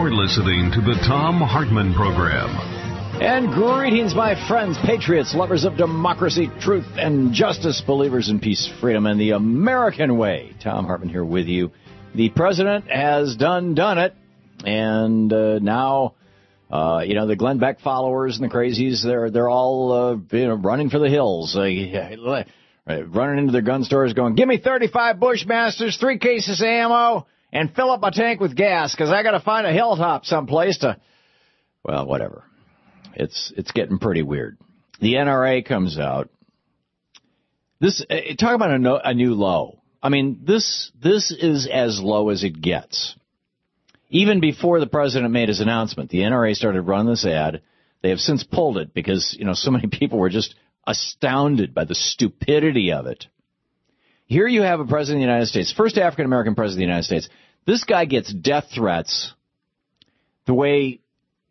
You're listening to the Thom Hartmann Program. And greetings, my friends, patriots, lovers of democracy, truth, and justice, believers in peace, freedom, and the American way. Thom Hartmann here with you. The president has done it, and now, the Glenn Beck followers and the crazies, they're all running for the hills, running into their gun stores, going, "Give me 35 Bushmasters, 3 cases of ammo, and fill up my tank with gas, because I got to find a hilltop someplace to," well, whatever. It's getting pretty weird. The NRA comes out. Talk about a new low. I mean, this is as low as it gets. Even before the president made his announcement, the NRA started running this ad. They have since pulled it because, so many people were just astounded by the stupidity of it. Here you have a president of the United States, first African-American president of the United States. This guy gets death threats the way,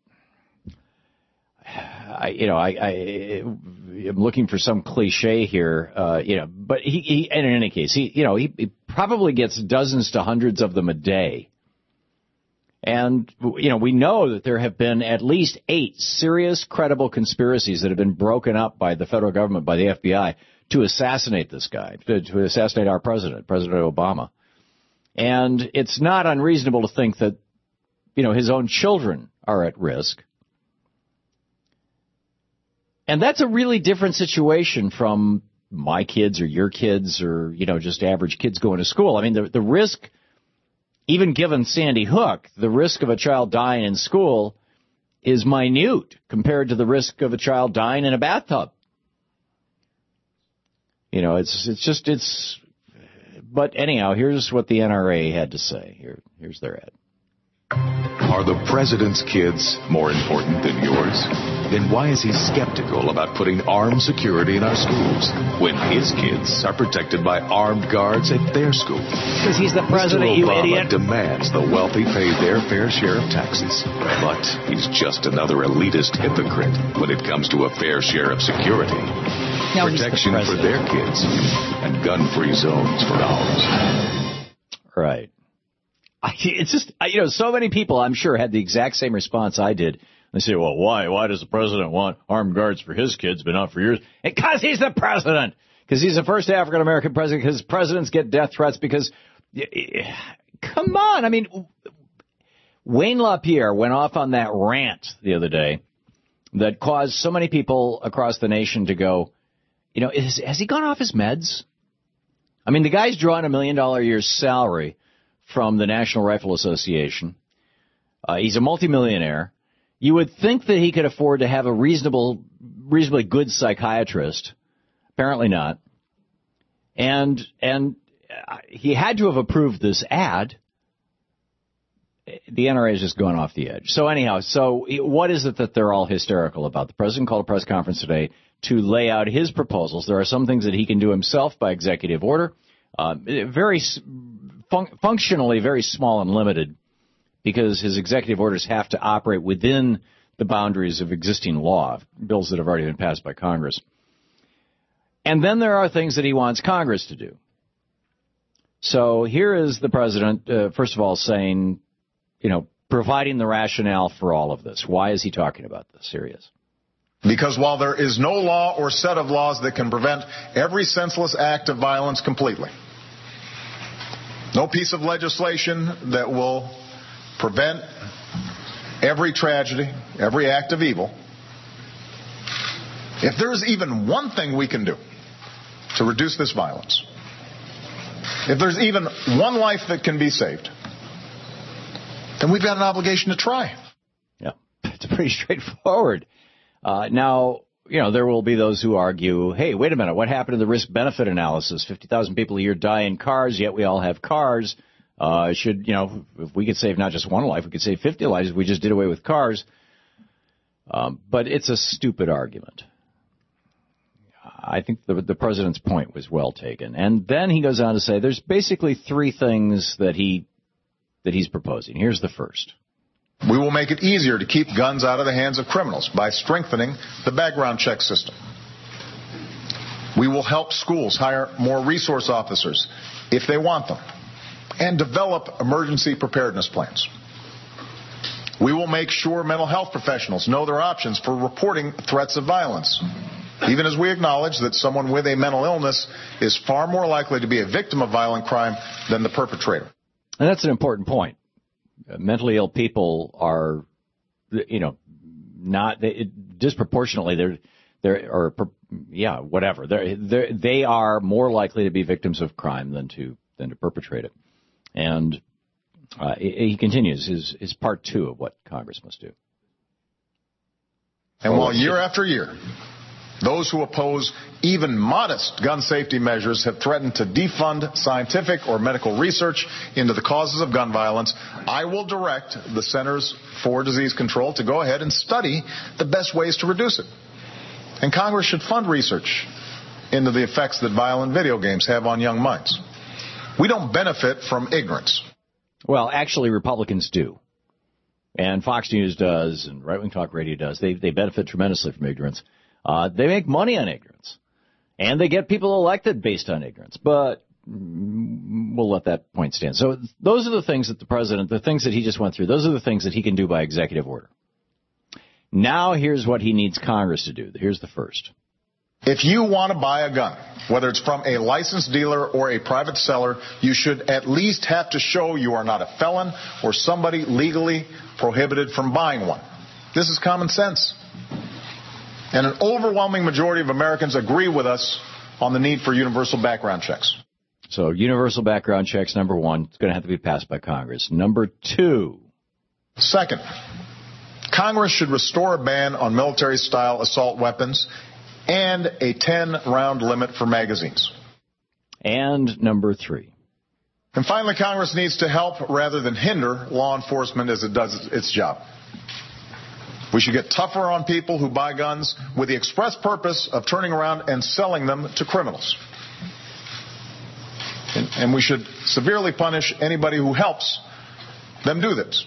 I'm looking for some cliche here, but he in any case, he probably gets dozens to hundreds of them a day. And, we know that there have been at least 8 serious, credible conspiracies that have been broken up by the federal government, by the FBI, to assassinate this guy, to assassinate our president, President Obama. And it's not unreasonable to think that, his own children are at risk. And that's a really different situation from my kids or your kids or, just average kids going to school. I mean, the risk, even given Sandy Hook, the risk of a child dying in school is minute compared to the risk of a child dying in a bathtub. But anyhow, here's what the NRA had to say. Here's their ad. Are the president's kids more important than yours? Then why is he skeptical about putting armed security in our schools when his kids are protected by armed guards at their school? Because he's the president, Mr. Obama you idiot. Demands the wealthy pay their fair share of taxes. But he's just another elitist hypocrite when it comes to a fair share of security. Now protection for their kids and gun-free zones for ours. Right. It's just, so many people, I'm sure, had the exact same response I did. They say, well, why? Why does the president want armed guards for his kids but not for yours? Because he's the president. Because he's the first African-American president. Because presidents get death threats because, come on. I mean, Wayne LaPierre went off on that rant the other day that caused so many people across the nation to go, has he gone off his meds? I mean, the guy's drawing $1 million a year salary from the National Rifle Association. He's a multimillionaire. You would think that he could afford to have a reasonably good psychiatrist. Apparently not. And he had to have approved this ad. The NRA has just gone off the edge. So anyhow, what is it that they're all hysterical about? The president called a press conference today to lay out his proposals. There are some things that he can do himself by executive order. Functionally very small and limited, because his executive orders have to operate within the boundaries of existing law, bills that have already been passed by Congress. And then there are things that he wants Congress to do. So here is the president, first of all, saying, providing the rationale for all of this. Why is he talking about this? Here he is. Because while there is no law or set of laws that can prevent every senseless act of violence completely, no piece of legislation that will prevent every tragedy, every act of evil, if there's even one thing we can do to reduce this violence, if there's even one life that can be saved, then we've got an obligation to try. Yeah, it's pretty straightforward. Now, there will be those who argue, hey, wait a minute, what happened to the risk-benefit analysis? 50,000 people a year die in cars, yet we all have cars. If we could save not just one life, we could save 50 lives if we just did away with cars. But it's a stupid argument. I think the president's point was well taken. And then he goes on to say there's basically 3 things that he's proposing. Here's the first. We will make it easier to keep guns out of the hands of criminals by strengthening the background check system. We will help schools hire more resource officers if they want them, and develop emergency preparedness plans. We will make sure mental health professionals know their options for reporting threats of violence, even as we acknowledge that someone with a mental illness is far more likely to be a victim of violent crime than the perpetrator. And that's an important point. Mentally ill people are, disproportionately, they are more likely to be victims of crime than to perpetrate it. And he continues his part 2 of what Congress must do. And while year after year, those who oppose even modest gun safety measures have threatened to defund scientific or medical research into the causes of gun violence, I will direct the Centers for Disease Control to go ahead and study the best ways to reduce it. And Congress should fund research into the effects that violent video games have on young minds. We don't benefit from ignorance. Well, actually, Republicans do. And Fox News does, and Right Wing Talk Radio does. They benefit tremendously from ignorance. They make money on ignorance. And they get people elected based on ignorance. But we'll let that point stand. So those are the things that the president, the things that he just went through, those are the things that he can do by executive order. Now here's what he needs Congress to do. Here's the first. If you want to buy a gun, whether it's from a licensed dealer or a private seller, you should at least have to show you are not a felon or somebody legally prohibited from buying one. This is common sense. And an overwhelming majority of Americans agree with us on the need for universal background checks. So universal background checks, number 1, it's going to have to be passed by Congress. Number 2. Second, Congress should restore a ban on military-style assault weapons and a 10-round limit for magazines. And number 3. And finally, Congress needs to help rather than hinder law enforcement as it does its job. We should get tougher on people who buy guns with the express purpose of turning around and selling them to criminals. And we should severely punish anybody who helps them do this.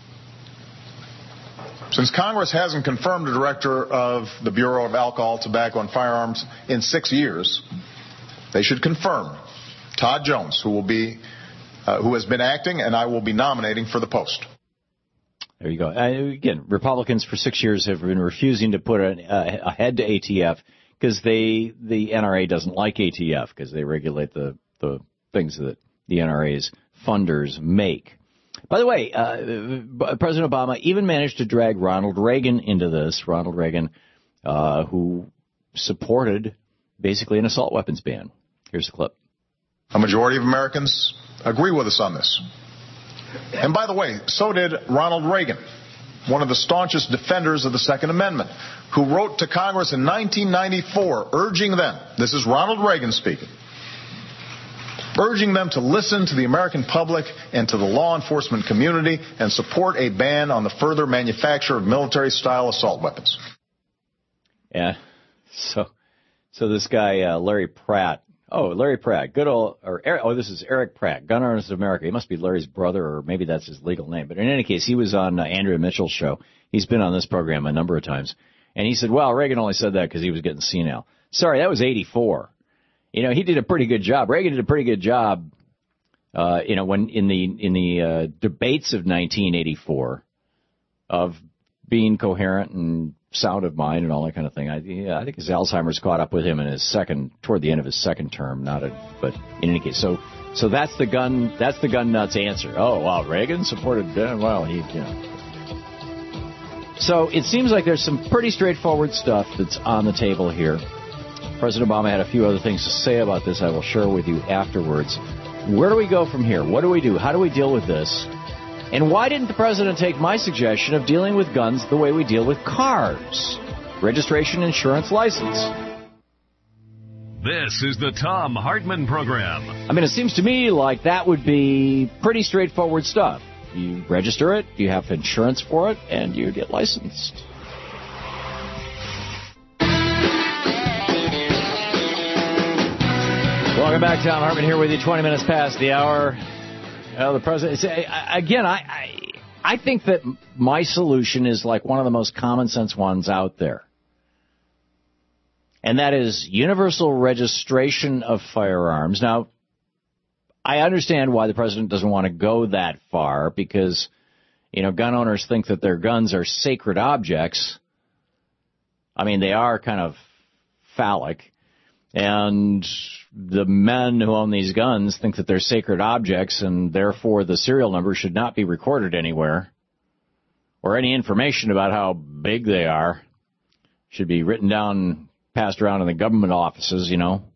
Since Congress hasn't confirmed a director of the Bureau of Alcohol, Tobacco, and Firearms in 6 years, they should confirm Todd Jones, who has been acting, and I will be nominating for the post. There you go. Again, Republicans for 6 years have been refusing to put a head to ATF because the NRA doesn't like ATF because they regulate the things that the NRA's funders make. By the way, President Obama even managed to drag Ronald Reagan into this. Ronald Reagan, who supported basically an assault weapons ban. Here's the clip. A majority of Americans agree with us on this. And by the way, so did Ronald Reagan, one of the staunchest defenders of the Second Amendment, who wrote to Congress in 1994 urging them, this is Ronald Reagan speaking, urging them to listen to the American public and to the law enforcement community and support a ban on the further manufacture of military-style assault weapons. Yeah, so this guy, Larry Pratt, this is Eric Pratt, Gun Owners of America. He must be Larry's brother, or maybe that's his legal name. But in any case, he was on Andrea Mitchell's show. He's been on this program a number of times. And he said, well, Reagan only said that because he was getting senile. Sorry, that was 84. He did a pretty good job. Reagan did a pretty good job, when in the debates of 1984 of being coherent and sound of mind and all that kind of thing. I think his Alzheimer's caught up with him in toward the end of his second term. But in any case, so that's the gun nuts answer. Oh wow, Reagan supported. So it seems like there's some pretty straightforward stuff that's on the table here. President Obama had a few other things to say about this. I will share with you afterwards. Where do we go from here? What do we do? How do we deal with this? And why didn't the president take my suggestion of dealing with guns the way we deal with cars? Registration, insurance, license. This is the Thom Hartmann Program. I mean, it seems to me like that would be pretty straightforward stuff. You register it, you have insurance for it, and you get licensed. Welcome back. Thom Hartmann here with you, 20 minutes past the hour. The president, again, I think that my solution is like one of the most common sense ones out there. And that is universal registration of firearms. Now, I understand why the president doesn't want to go that far because gun owners think that their guns are sacred objects. I mean, they are kind of phallic. And the men who own these guns think that they're sacred objects, and therefore the serial number should not be recorded anywhere. Or any information about how big they are should be written down, passed around in the government offices,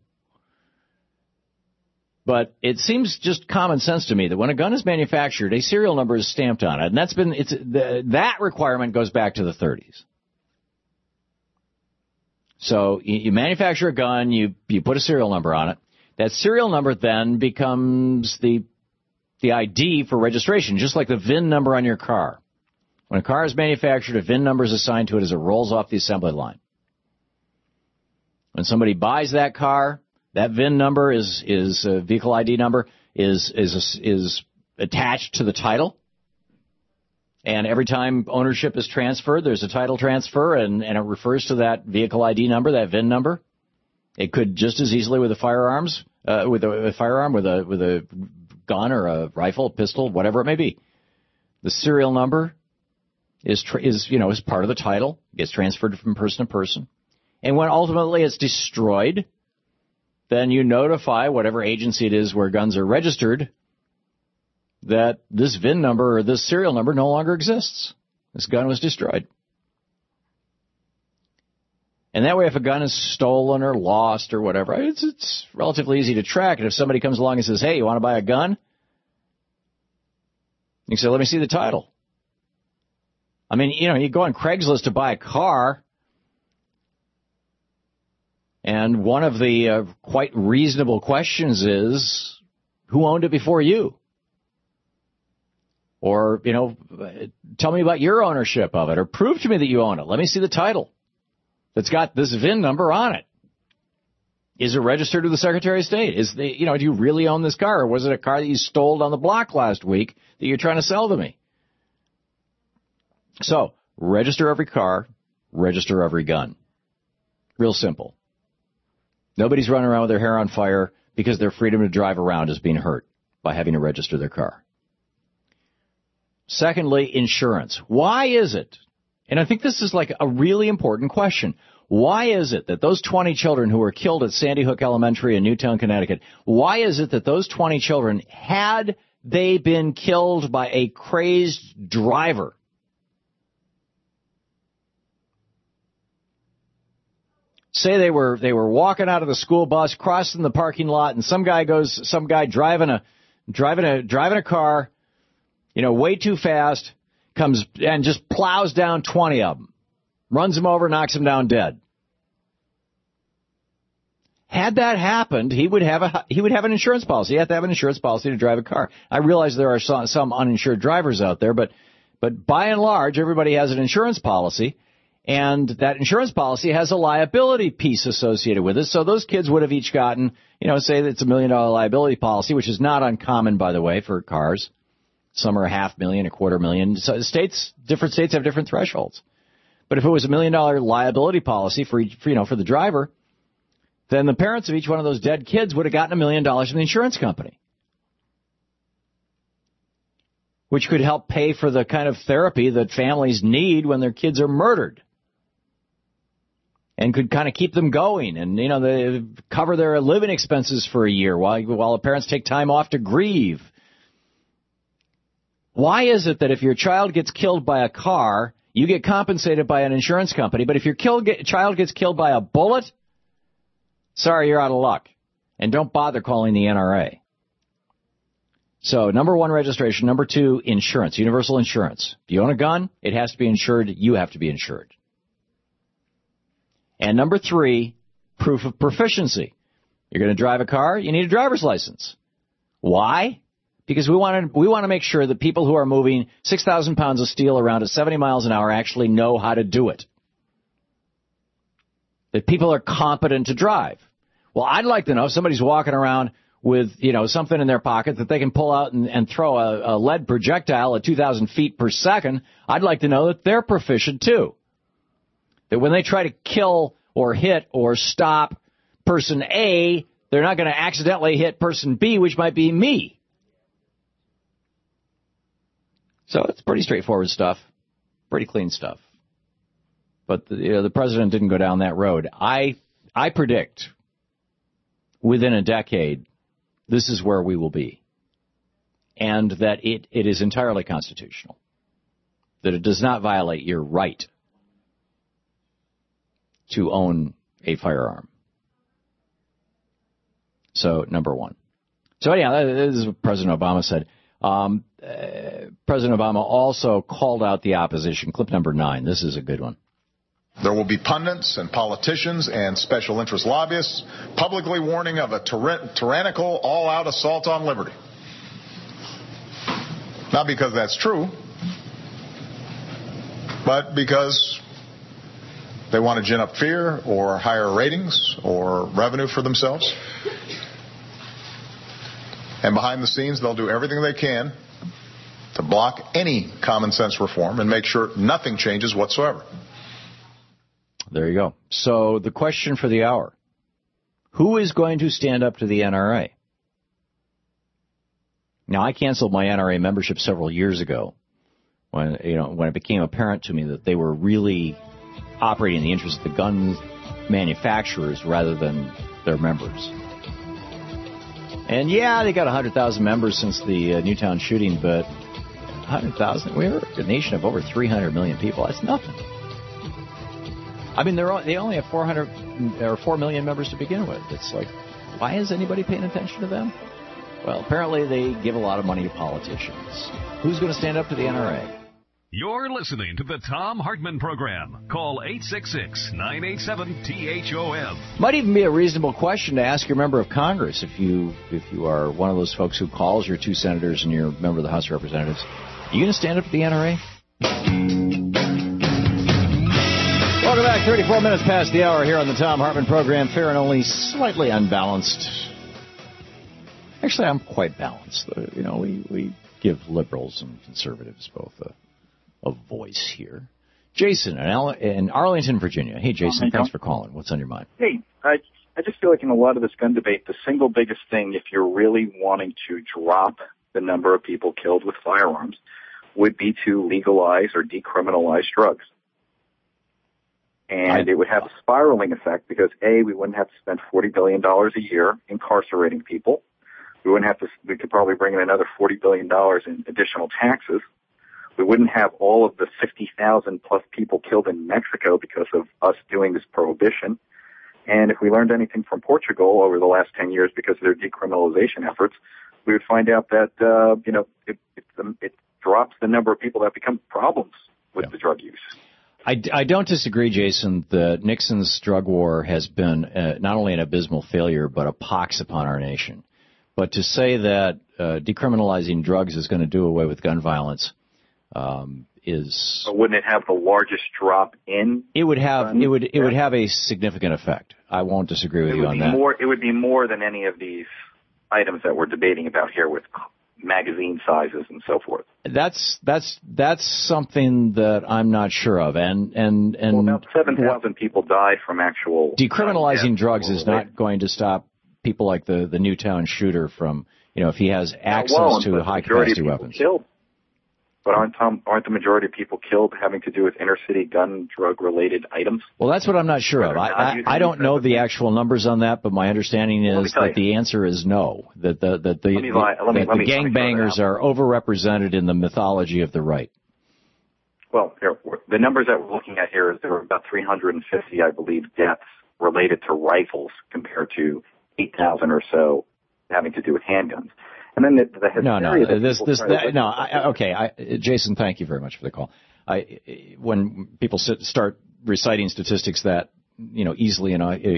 But it seems just common sense to me that when a gun is manufactured, a serial number is stamped on it. And that requirement goes back to the 30s. So you manufacture a gun, you put a serial number on it. That serial number then becomes the ID for registration, just like the VIN number on your car. When a car is manufactured, a VIN number is assigned to it as it rolls off the assembly line. When somebody buys that car, that VIN number is vehicle ID number is attached to the title. And every time ownership is transferred, there's a title transfer, and it refers to that vehicle ID number, that VIN number. It could just as easily with a firearm, with a gun or a rifle, pistol, whatever it may be. The serial number is part of the title, gets transferred from person to person. And when ultimately it's destroyed, then you notify whatever agency it is where guns are registered that this VIN number or this serial number no longer exists. This gun was destroyed. And that way, if a gun is stolen or lost or whatever, it's relatively easy to track. And if somebody comes along and says, hey, you want to buy a gun? You say, let me see the title. I mean, you go on Craigslist to buy a car, and one of the quite reasonable questions is, who owned it before you? Or, tell me about your ownership of it, or prove to me that you own it. Let me see the title that's got this VIN number on it. Is it registered to the Secretary of State? Do you really own this car, or was it a car that you stole on the block last week that you're trying to sell to me? So, register every car, register every gun. Real simple. Nobody's running around with their hair on fire because their freedom to drive around is being hurt by having to register their car. Secondly, insurance. Why is it, and I think this is like a really important question, why is it that those 20 children who were killed at Sandy Hook Elementary in Newtown, Connecticut, why is it that those 20 children, had they been killed by a crazed driver, say they were walking out of the school bus, crossing the parking lot, and some guy driving a car, way too fast, comes and just plows down 20 of them, runs them over, knocks them down dead. Had that happened, he would have an insurance policy. You have to have an insurance policy to drive a car. I realize there are some uninsured drivers out there, but by and large, everybody has an insurance policy. And that insurance policy has a liability piece associated with it. So those kids would have each gotten, say that it's $1 million liability policy, which is not uncommon, by the way, for cars. Some are $500,000, $250,000. So different states have different thresholds. But if it was $1 million liability policy for the driver, then the parents of each one of those dead kids would have gotten $1 million from the insurance company, which could help pay for the kind of therapy that families need when their kids are murdered, and could kind of keep them going and, they cover their living expenses for a year while the parents take time off to grieve. Why is it that if your child gets killed by a car, you get compensated by an insurance company, but if your child gets killed by a bullet, sorry, you're out of luck, and don't bother calling the NRA. So, number one, registration. Number two, insurance, universal insurance. If you own a gun, it has to be insured. You have to be insured. And number three, proof of proficiency. You're going to drive a car, you need a driver's license. Why? Because we want to make sure that people who are moving 6,000 pounds of steel around at 70 miles an hour actually know how to do it. That people are competent to drive. Well, I'd like to know if somebody's walking around with, something in their pocket that they can pull out and throw a lead projectile at 2,000 feet per second. I'd like to know that they're proficient too. That when they try to kill or hit or stop person A, they're not going to accidentally hit person B, which might be me. So it's pretty straightforward stuff, pretty clean stuff. But the president didn't go down that road. I predict within a decade, this is where we will be. And that it is entirely constitutional. That it does not violate your right to own a firearm. So, number one. So, anyhow, this is what President Obama said. President Obama also called out the opposition. Clip number 9. This is a good one. There will be pundits and politicians and special interest lobbyists publicly warning of a tyrannical, all-out assault on liberty. Not because that's true, but because they want to gin up fear or higher ratings or revenue for themselves. And behind the scenes, they'll do everything they can to block any common sense reform and make sure nothing changes whatsoever. There you go. So the question for the hour, who is going to stand up to the NRA? Now, I canceled my NRA membership several years ago when it became apparent to me that they were really operating in the interest of the gun manufacturers rather than their members. And yeah, they got 100,000 members since the Newtown shooting, but 100,000? We're a nation of over 300 million people. That's nothing. I mean, they only have 4 million members to begin with. It's like, why is anybody paying attention to them? Well, apparently they give a lot of money to politicians. Who's going to stand up to the NRA? You're listening to the Thom Hartmann Program. Call 866-987-THOM. Might even be a reasonable question to ask your member of Congress if you are one of those folks who calls your 2 senators and you're a member of the House of Representatives. Are you going to stand up to the NRA? Welcome back. 34 minutes past the hour here on the Thom Hartmann Program. Fair and only slightly unbalanced. Actually, I'm quite balanced. We give liberals and conservatives both a voice here. Jason in Arlington, Virginia. Hey, Jason, thanks for calling. What's on your mind? Hey, I just feel like in a lot of this gun debate, the single biggest thing, if you're really wanting to drop the number of people killed with firearms, would be to legalize or decriminalize drugs. And it would have a spiraling effect because, A, we wouldn't have to spend $40 billion a year incarcerating people. We could probably bring in another $40 billion in additional taxes. We wouldn't have all of the 50,000 plus people killed in Mexico because of us doing this prohibition. And if we learned anything from Portugal over the last 10 years because of their decriminalization efforts, we would find out that, it drops the number of people that become problems with the drug use. I don't disagree, Jason, that Nixon's drug war has been not only an abysmal failure, but a pox upon our nation. But to say that decriminalizing drugs is going to do away with gun violence is. But wouldn't it have the largest drop in? It would have. It would have a significant effect. I won't disagree with you on that. It would be more than any of these items that we're debating about here with magazine sizes and so forth. That's something that I'm not sure of. And about 7,000 people died from actual. Decriminalizing drugs is not going to stop people like the Newtown shooter from, if he has access to high-capacity weapons. Killed. But aren't the majority of people killed having to do with inner-city gun drug-related items? Well, that's what I'm not sure of. I don't know the actual numbers on that, but my understanding is that the answer is no. That the gangbangers are overrepresented in the mythology of the right. Well, the numbers that we're looking at here is there were about 350, I believe, deaths related to rifles compared to 8,000 or so having to do with handguns. And then the hysteria. Jason, thank you very much for the call. When people start reciting statistics that easily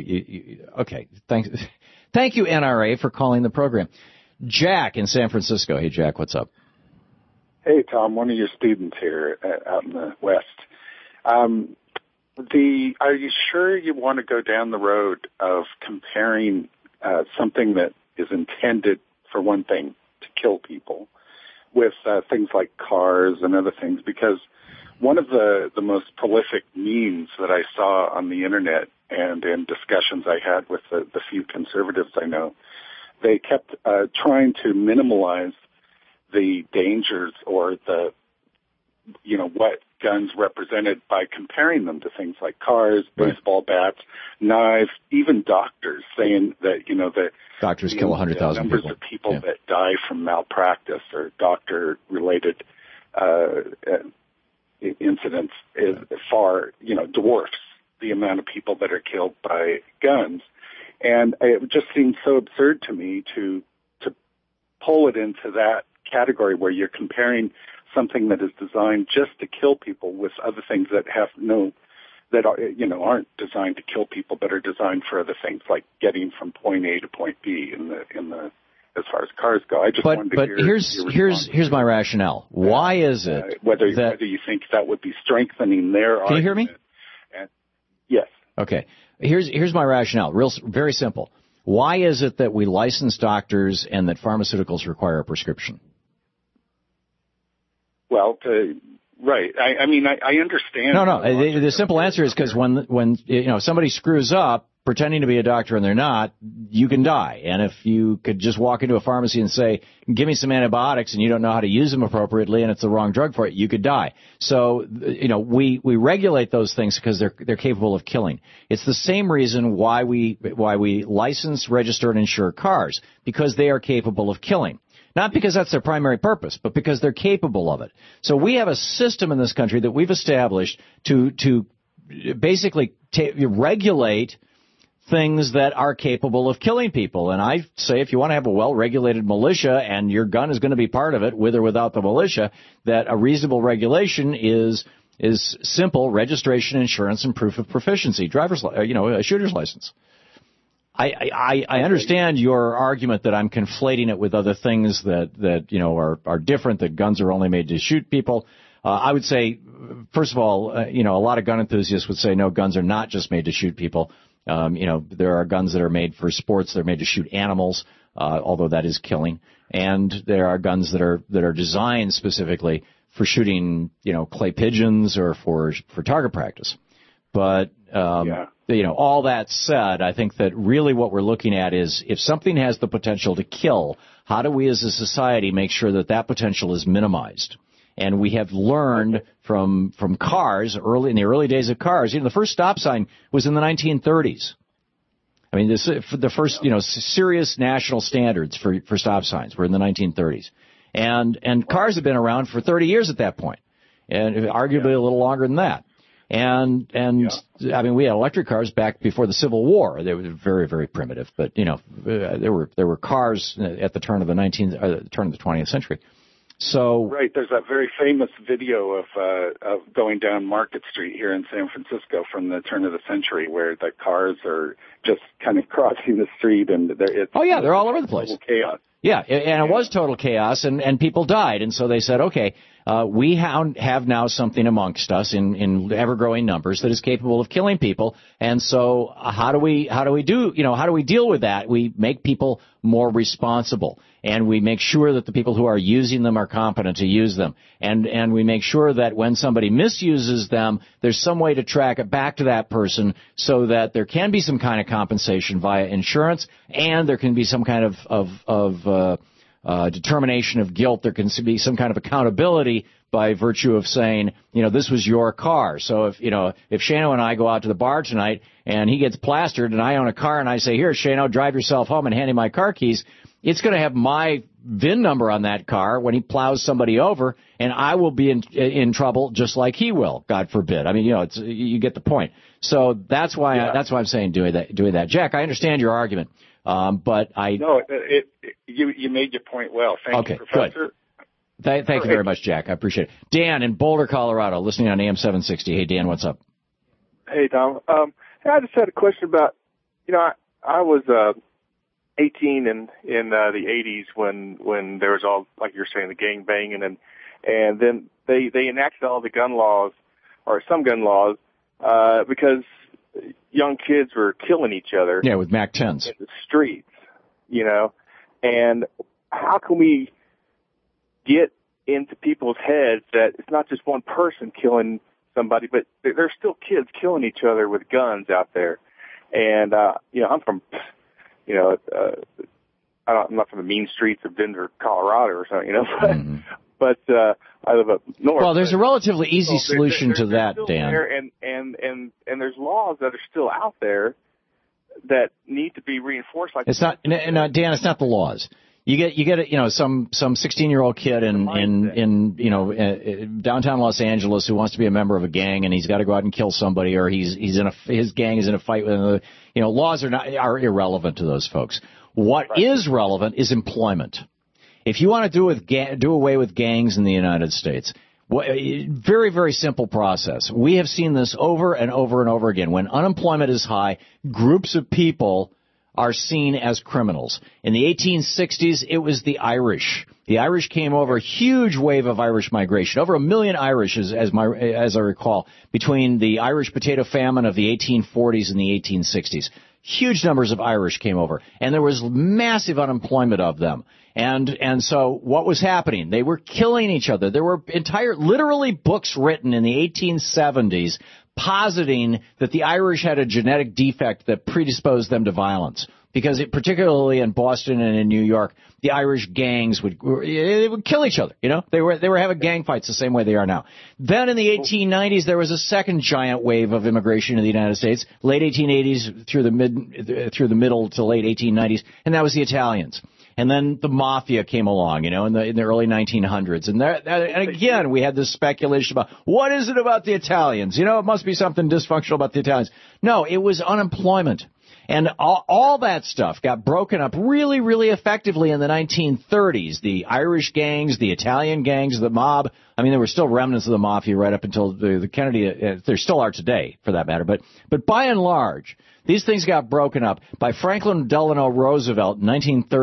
thank you NRA for calling the program. Jack in San Francisco. Hey Jack, what's up? Hey Tom, one of your students here out in the West. Are you sure you want to go down the road of comparing something that is intended, for one thing, to kill people with things like cars and other things? Because one of the most prolific memes that I saw on the Internet and in discussions I had with the few conservatives I know, they kept trying to minimize the dangers or the what guns represented by comparing them to things like cars, baseball bats, knives, even doctors, saying that, the doctors kill 100,000 numbers people. of people that die from malpractice or doctor-related incidents is far, dwarfs the amount of people that are killed by guns. And it just seems so absurd to me to pull it into that category where you're comparing something that is designed just to kill people with other things that aren't designed to kill people, but are designed for other things like getting from point A to point B in the as far as cars go. I just wanted to hear here's my rationale. Why is it whether you think that would be strengthening their argument? Can you hear me? Yes. Okay. Here's my rationale. Very simple. Why is it that we license doctors and that pharmaceuticals require a prescription? Well, right. I understand. No. The simple answer is because when somebody screws up pretending to be a doctor and they're not, you can die. And if you could just walk into a pharmacy and say, give me some antibiotics, and you don't know how to use them appropriately and it's the wrong drug for it, you could die. So, we regulate those things because they're capable of killing. It's the same reason why we license, register, and insure cars, because they are capable of killing. Not because that's their primary purpose, but because they're capable of it. So we have a system in this country that we've established to basically regulate things that are capable of killing people. And I say if you want to have a well-regulated militia and your gun is going to be part of it, with or without the militia, that a reasonable regulation is simple registration, insurance, and proof of proficiency, a shooter's license. I understand your argument that I'm conflating it with other things that are different, that guns are only made to shoot people. I would say, first of all, a lot of gun enthusiasts would say, no, guns are not just made to shoot people. There are guns that are made for sports. They're made to shoot animals, although that is killing. And there are guns that are designed specifically for shooting, clay pigeons or for target practice. But, all that said, I think that really what we're looking at is if something has the potential to kill, how do we as a society make sure that potential is minimized? And we have learned from cars in the early days of cars. The first stop sign was in the 1930s. I mean, the first, serious national standards for stop signs were in the 1930s. And cars have been around for 30 years at that point, and arguably a little longer than that. And I mean, we had electric cars back before the Civil War. They were very, very primitive, but there were cars at the turn of the 20th century. So right, there's that very famous video of going down Market Street here in San Francisco from the turn of the century, where the cars are just kind of crossing the street, and they're all over the place. Total chaos. Yeah, and it was total chaos, and people died, and so they said, okay, we have now something amongst us in ever-growing numbers that is capable of killing people, and so how do we deal with that? We make people more responsible, and we make sure that the people who are using them are competent to use them, and we make sure that when somebody misuses them, there's some way to track it back to that person so that there can be some kind of compensation via insurance, and there can be some kind of determination of guilt. There can be some kind of accountability by virtue of saying, this was your car. So if Shano and I go out to the bar tonight and he gets plastered and I own a car and I say, here, Shano, drive yourself home and hand him my car keys, it's going to have my VIN number on that car when he plows somebody over, and I will be in trouble just like he will, God forbid. I mean, you get the point. So that's why I'm saying doing that. Jack, I understand your argument. You made your point well. Thank you, Professor. Good. Thank you very much, Jack. I appreciate it. Dan in Boulder, Colorado, listening on AM 760. Hey, Dan, what's up? Hey, Tom. I just had a question about, I was 18 in the 80s when there was all, like you're saying, the gang banging, and then they enacted all the gun laws, or some gun laws, because young kids were killing each other. Yeah, with MAC-10s. In the streets, and how can we get into people's heads that it's not just one person killing somebody, but there's still kids killing each other with guns out there. And, I'm from, I'm not from the mean streets of Denver, Colorado or something, but I live up north. Well, there's a relatively easy solution to that, Dan. And there's laws that are still out there that need to be reinforced. Like it's not, Dan. It's not the laws. You get some 16-year-old kid in downtown Los Angeles who wants to be a member of a gang, and he's got to go out and kill somebody, or his gang is in a fight with another. Laws are irrelevant to those folks. What is relevant is employment. If you want to do away with gangs in the United States, very, very simple process. We have seen this over and over and over again. When unemployment is high, groups of people are seen as criminals. In the 1860s, it was the Irish. The Irish came over, a huge wave of Irish migration, over 1 million Irish, as I recall, between the Irish potato famine of the 1840s and the 1860s. Huge numbers of Irish came over, and there was massive unemployment of them. And so what was happening? They were killing each other. There were literally books written in the 1870s positing that the Irish had a genetic defect that predisposed them to violence. Because particularly in Boston and in New York, the Irish gangs would kill each other. They were having gang fights the same way they are now. Then in the 1890s, there was a second giant wave of immigration in the United States, late 1880s through the middle to late 1890s, and that was the Italians. And then the mafia came along, in the early 1900s. And again, we had this speculation about what is it about the Italians? It must be something dysfunctional about the Italians. No, it was unemployment. And all that stuff got broken up really, really effectively in the 1930s. The Irish gangs, the Italian gangs, the mob. I mean, there were still remnants of the mafia right up until the Kennedy. There still are today, for that matter. But by and large, these things got broken up by Franklin Delano Roosevelt in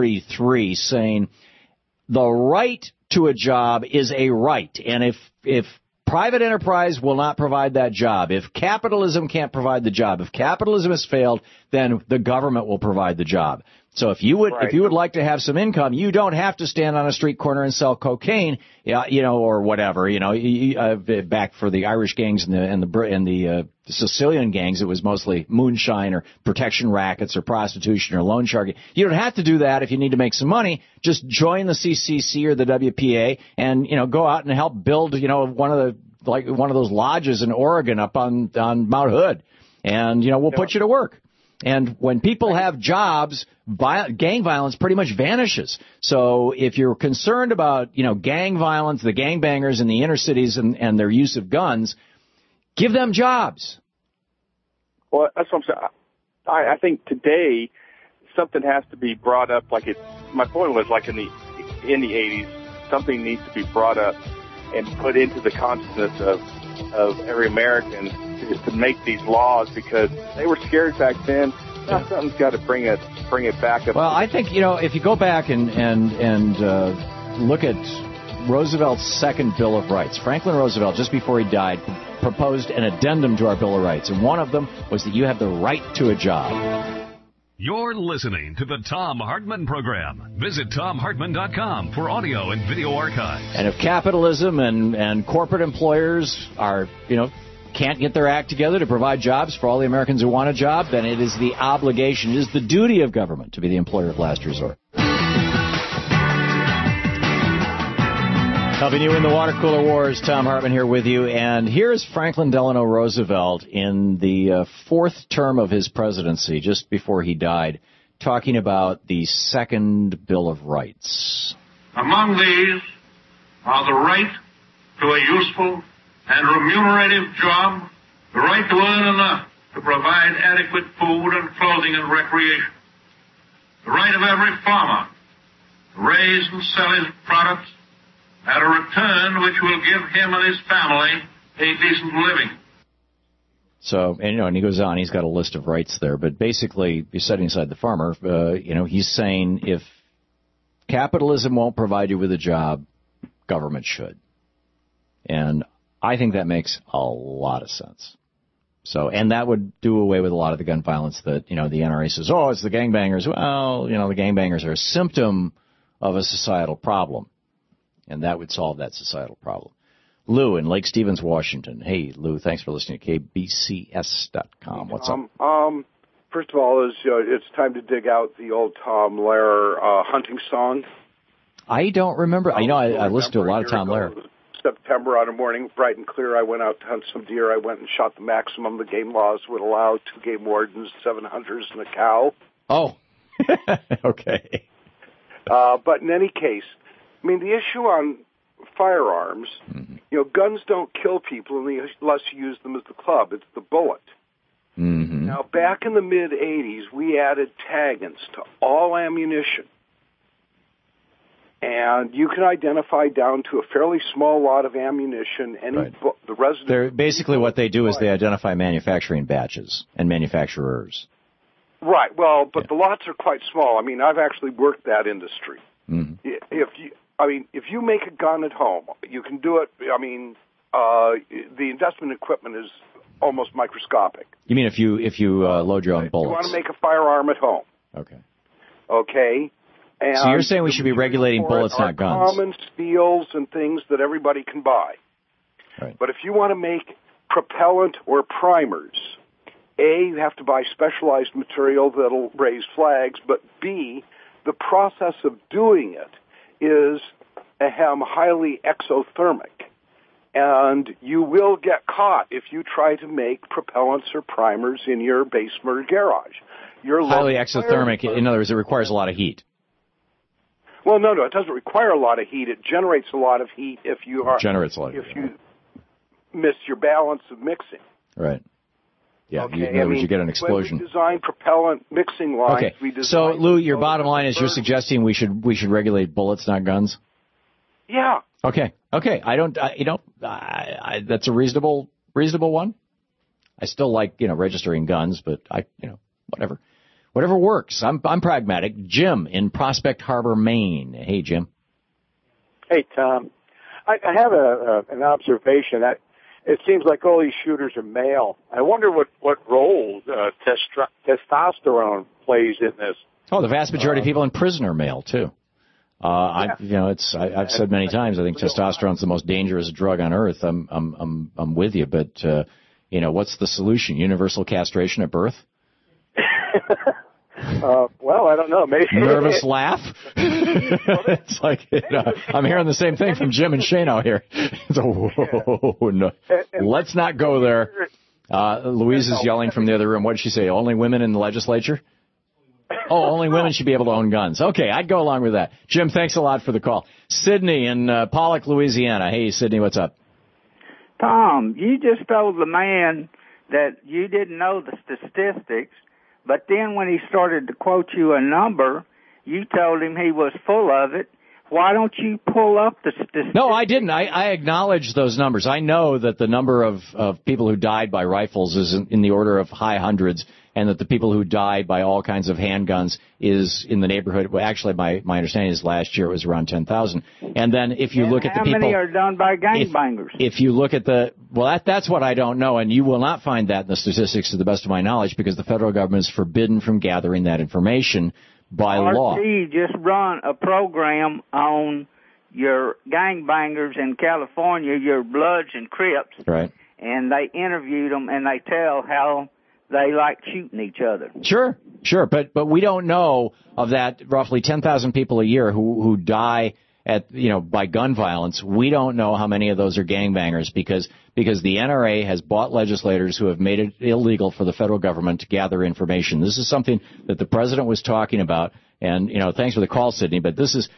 1933, saying the right to a job is a right, and if private enterprise will not provide that job, if capitalism can't provide the job, if capitalism has failed, then the government will provide the job. So if you would like to have some income, you don't have to stand on a street corner and sell cocaine, or whatever. Back for the Irish gangs and the Sicilian gangs, it was mostly moonshine or protection rackets or prostitution or loan sharking. You don't have to do that if you need to make some money. Just join the CCC or the WPA and go out and help build one of those lodges in Oregon up on Mount Hood, and we'll put you to work. And when people have jobs, gang violence pretty much vanishes. So if you're concerned about, gang violence, the gangbangers in the inner cities and their use of guns, give them jobs. Well, that's what I'm saying. I think today something has to be brought up. My point was in the 80s, something needs to be brought up and put into the consciousness of every American to make these laws, because they were scared back then. Now something's got to bring it back up. Well, I think if you go back and look at Roosevelt's second Bill of Rights, Franklin Roosevelt, just before he died, proposed an addendum to our Bill of Rights, and one of them was that you have the right to a job. You're listening to the Thom Hartmann Program. Visit ThomHartmann.com for audio and video archives. And if capitalism and corporate employers are, can't get their act together to provide jobs for all the Americans who want a job, then it is the obligation, it is the duty of government to be the employer of last resort. Helping you in the water cooler wars, Thom Hartmann here with you. And here's Franklin Delano Roosevelt in the fourth term of his presidency, just before he died, talking about the second Bill of Rights. Among these are the right to a useful and remunerative job, the right to earn enough to provide adequate food and clothing and recreation, the right of every farmer to raise and sell his products at a return which will give him and his family a decent living. So, and he goes on, he's got a list of rights there, but basically, you're setting aside the farmer, he's saying if capitalism won't provide you with a job, government should. And I think that makes a lot of sense. So, and that would do away with a lot of the gun violence that, the NRA says, it's the gangbangers. Well, the gangbangers are a symptom of a societal problem. And that would solve that societal problem. Lou in Lake Stevens, Washington. Hey, Lou, thanks for listening to KBCS.com. What's up? First of all, it's time to dig out the old Tom Lehrer hunting song. I don't remember. I listened to a lot of Tom Lehrer. September on a morning, bright and clear, I went out to hunt some deer. I went and shot the maximum the game laws would allow, 2 game wardens, 7 hunters, and a cow. Oh, okay. But in any case, I mean, the issue on firearms, guns don't kill people unless you use them as the club. It's the bullet. Mm-hmm. Now, back in the mid-'80s, we added taggants to all ammunition. And you can identify down to a fairly small lot of ammunition. The resident. They're basically what they do is they identify manufacturing batches and manufacturers. Right. Well, but the lots are quite small. I mean, I've actually worked that industry. Mm-hmm. If you make a gun at home, you can do it. I mean, the investment equipment is almost microscopic. You mean if you load your own bullets? You want to make a firearm at home. Okay. And so you're saying we should be regulating bullets, not guns? Common steels and things that everybody can buy. Right. But if you want to make propellant or primers, A, you have to buy specialized material that'll raise flags, but B, the process of doing it is highly exothermic. And you will get caught if you try to make propellants or primers in your basement or garage. Highly exothermic, in other words, it requires a lot of heat. Well, no, it doesn't require a lot of heat. It generates a lot of heat if you miss your balance of mixing. Right. Yeah, okay. In other words, you get an explosion. When we design propellant mixing lines, So, Lou, your bottom line is you're suggesting we should regulate bullets, not guns? Yeah. Okay. That's a reasonable one. I still like, registering guns, but whatever works. I'm pragmatic. Jim in Prospect Harbor, Maine. Hey, Jim. Hey, Tom. I have an observation that it seems like all these shooters are male. I wonder what role testosterone plays in this. Oh, the vast majority of people in prison are male too. I've said many times I think testosterone's the most dangerous drug on earth. I'm with you, but what's the solution? Universal castration at birth? Well, I don't know. Maybe nervous laugh. It's like I'm hearing the same thing from Jim and Shane out here. No. Let's not go there. Louise is yelling from the other room. What did she say? Only women in the legislature? Oh, only women should be able to own guns. Okay, I'd go along with that. Jim, thanks a lot for the call. Sydney in Pollock, Louisiana. Hey, Sydney, what's up? Tom, you just told the man that you didn't know the statistics, but then when he started to quote you a number, you told him he was full of it. Why don't you pull up the statistics? No, I didn't. I acknowledge those numbers. I know that the number of people who died by rifles is in the order of high hundreds, and that the people who died by all kinds of handguns is in the neighborhood. Well, actually, my understanding is last year it was around 10,000. And then if you look at the people... How many are done by gangbangers? If you look at that's what I don't know, and you will not find that in the statistics to the best of my knowledge, because the federal government is forbidden from gathering that information by law. RT just run a program on your gangbangers in California, your Bloods and Crips. Right. And they interviewed them, and they tell how they like shooting each other. Sure. But we don't know of that roughly 10,000 people a year who die by gun violence. We don't know how many of those are gangbangers because the NRA has bought legislators who have made it illegal for the federal government to gather information. This is something that the president was talking about. And, thanks for the call, Sydney, but this is,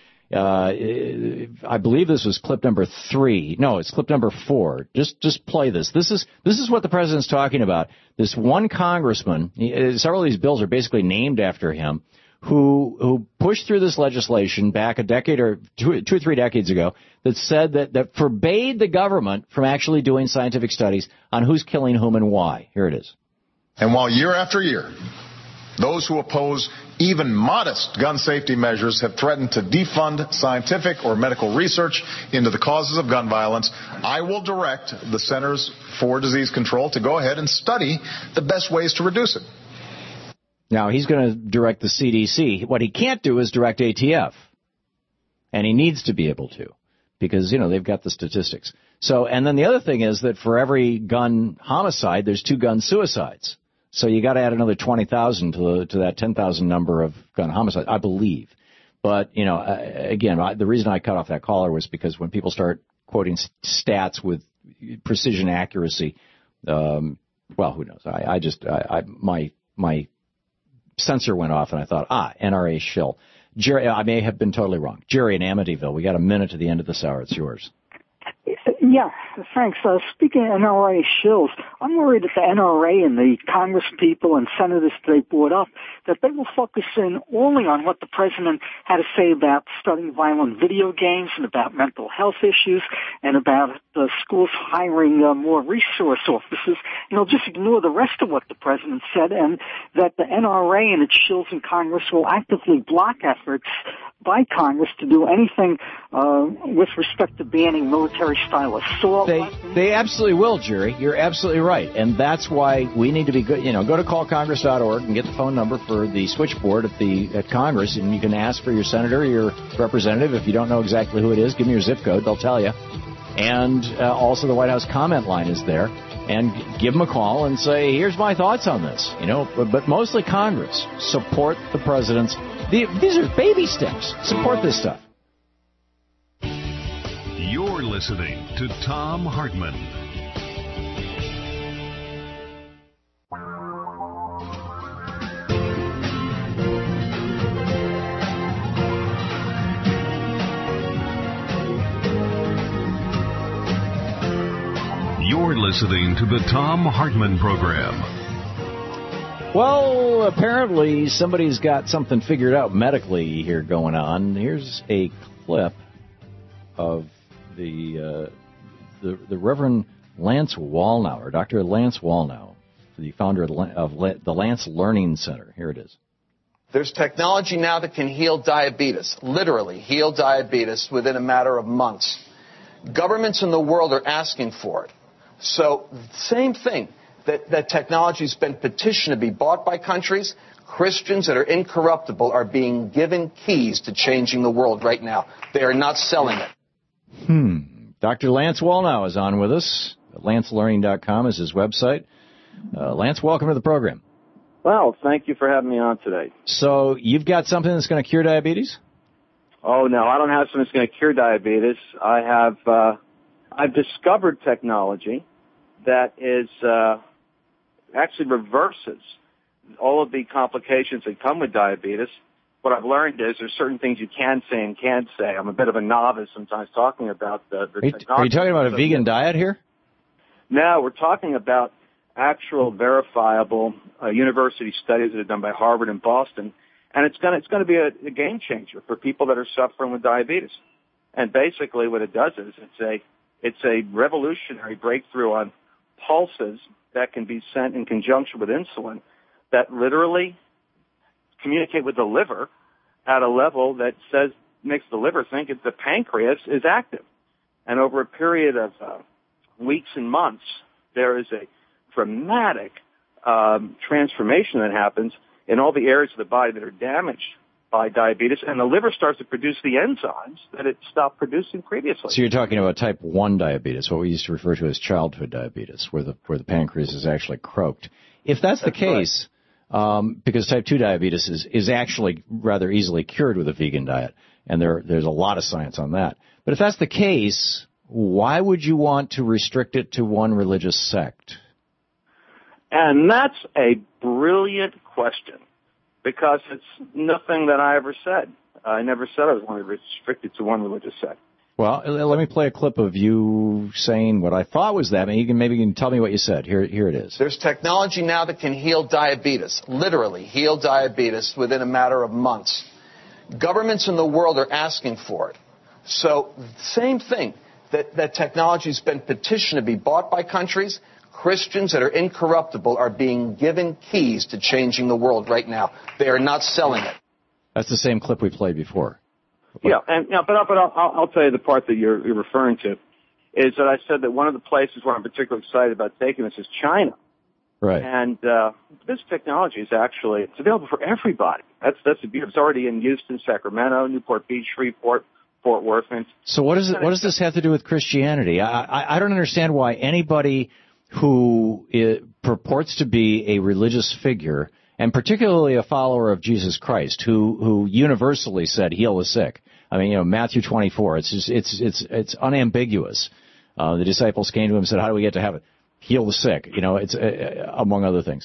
I believe this was clip number 3. No, it's clip number 4. Just play this. This is what the president's talking about. This one congressman, several of these bills are basically named after him, who pushed through this legislation back a decade or two or 3 decades ago that said that forbade the government from actually doing scientific studies on who's killing whom and why. Here it is. And while year after year, those who oppose even modest gun safety measures have threatened to defund scientific or medical research into the causes of gun violence, I will direct the Centers for Disease Control to go ahead and study the best ways to reduce it. Now, he's going to direct the CDC. What he can't do is direct ATF. And he needs to be able to because, they've got the statistics. So, and then the other thing is that for every gun homicide, there's 2 gun suicides. So you got to add another 20,000 to that 10,000 number of gun homicides, I believe. But, again, the reason I cut off that caller was because when people start quoting stats with precision accuracy, who knows? My sensor went off, and I thought, NRA shill. Jerry, I may have been totally wrong. Jerry in Amityville, we got a minute to the end of this hour. It's yours. Yeah, thanks. Speaking of NRA shills, I'm worried that the NRA and the Congress people and senators they brought up, that they will focus in only on what the president had to say about studying violent video games and about mental health issues and about the schools hiring more resource officers. They'll just ignore the rest of what the president said, and that the NRA and its shills in Congress will actively block efforts by Congress to do anything with respect to banning military-style assault. They absolutely will, Jerry. You're absolutely right. And that's why we need to be good. Go to callcongress.org and get the phone number for the switchboard at Congress, and you can ask for your senator or your representative. If you don't know exactly who it is, give me your zip code. They'll tell you. And also the White House comment line is there. And give them a call and say, here's my thoughts on this. But mostly Congress. Support the president's. These are baby steps. Support this stuff. You're listening to Thom Hartmann. You're listening to the Thom Hartmann Program. Well, apparently somebody's got something figured out medically here going on. Here's a clip of the Reverend Lance Wallnau, or Dr. Lance Wallnau, the founder of the Lance Learning Center. Here it is. There's technology now that can heal diabetes, literally heal diabetes within a matter of months. Governments in the world are asking for it. So, same thing. That technology's been petitioned to be bought by countries. Christians that are incorruptible are being given keys to changing the world right now. They are not selling it. Dr. Lance Wallnau is on with us. LanceLearning.com is his website. Lance, welcome to the program. Well, thank you for having me on today. So you've got something that's going to cure diabetes? Oh, no, I don't have something that's going to cure diabetes. I've discovered technology that is actually reverses all of the complications that come with diabetes. What I've learned is there's certain things you can say and can't say. I'm a bit of a novice sometimes talking about the technology. Are you talking about a vegan diet here? No, we're talking about actual verifiable university studies that are done by Harvard and Boston, and it's going to be a game changer for people that are suffering with diabetes. And basically what it does is it's a revolutionary breakthrough on pulses that can be sent in conjunction with insulin that literally communicate with the liver at a level that makes the liver think that the pancreas is active. And over a period of weeks and months, there is a dramatic transformation that happens in all the areas of the body that are damaged by diabetes, and the liver starts to produce the enzymes that it stopped producing previously. So you're talking about type 1 diabetes, what we used to refer to as childhood diabetes, where the pancreas is actually croaked. If that's the case, right. Because type 2 diabetes is actually rather easily cured with a vegan diet, and there's a lot of science on that. But if that's the case, why would you want to restrict it to one religious sect? And that's a brilliant question, because it's nothing that I ever said. I never said I was going to restrict it to one religious sect. Well, let me play a clip of you saying what I thought was that. Maybe you can tell me what you said. Here it is. There's technology now that can heal diabetes, literally heal diabetes within a matter of months. Governments in the world are asking for it. So, same thing. That technology's been petitioned to be bought by countries. Christians that are incorruptible are being given keys to changing the world right now. They are not selling it. That's the same clip we played before. Yeah, but I'll tell you the part that you're referring to is that I said that one of the places where I'm particularly excited about taking this is China. Right. And this technology is actually it's available for everybody. That's the beauty. It's already in Houston, Sacramento, Newport Beach, Shreveport, Fort Worth. So what does this have to do with Christianity? I don't understand why anybody who purports to be a religious figure and particularly a follower of Jesus Christ, who universally said, heal the sick. I mean, Matthew 24, it's unambiguous. The disciples came to him and said, how do we get to heaven? Heal the sick. It's among other things.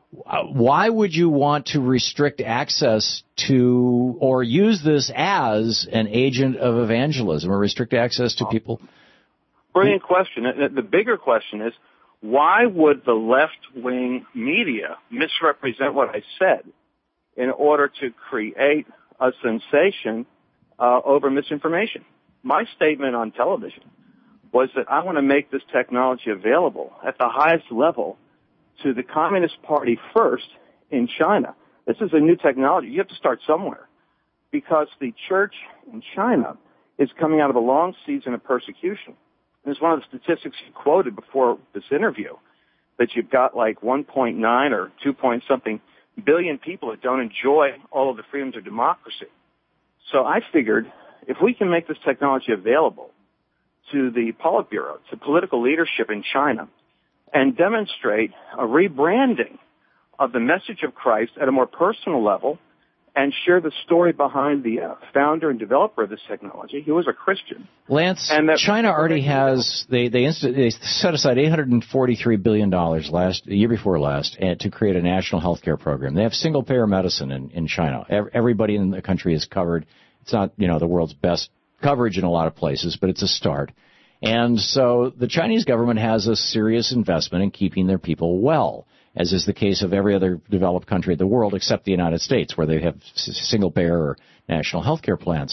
Why would you want to restrict access to or use this as an agent of evangelism or restrict access to people? Brilliant question. The bigger question is, why would the left-wing media misrepresent what I said in order to create a sensation over misinformation? My statement on television was that I want to make this technology available at the highest level to the Communist Party first in China. This is a new technology. You have to start somewhere because the church in China is coming out of a long season of persecution. And it's one of the statistics you quoted before this interview, that you've got like 1.9 or 2 point something billion people that don't enjoy all of the freedoms of democracy. So I figured if we can make this technology available to the Politburo, to political leadership in China, and demonstrate a rebranding of the message of Christ at a more personal level and share the story behind the founder and developer of this technology, who was a Christian. Lance, China already has, they set aside $843 billion the year before last to create a national health care program. They have single-payer medicine in China. Everybody in the country is covered. It's not, the world's best coverage in a lot of places, but it's a start. And so the Chinese government has a serious investment in keeping their people well, as is the case of every other developed country in the world except the United States, where they have single-payer or national health care plans.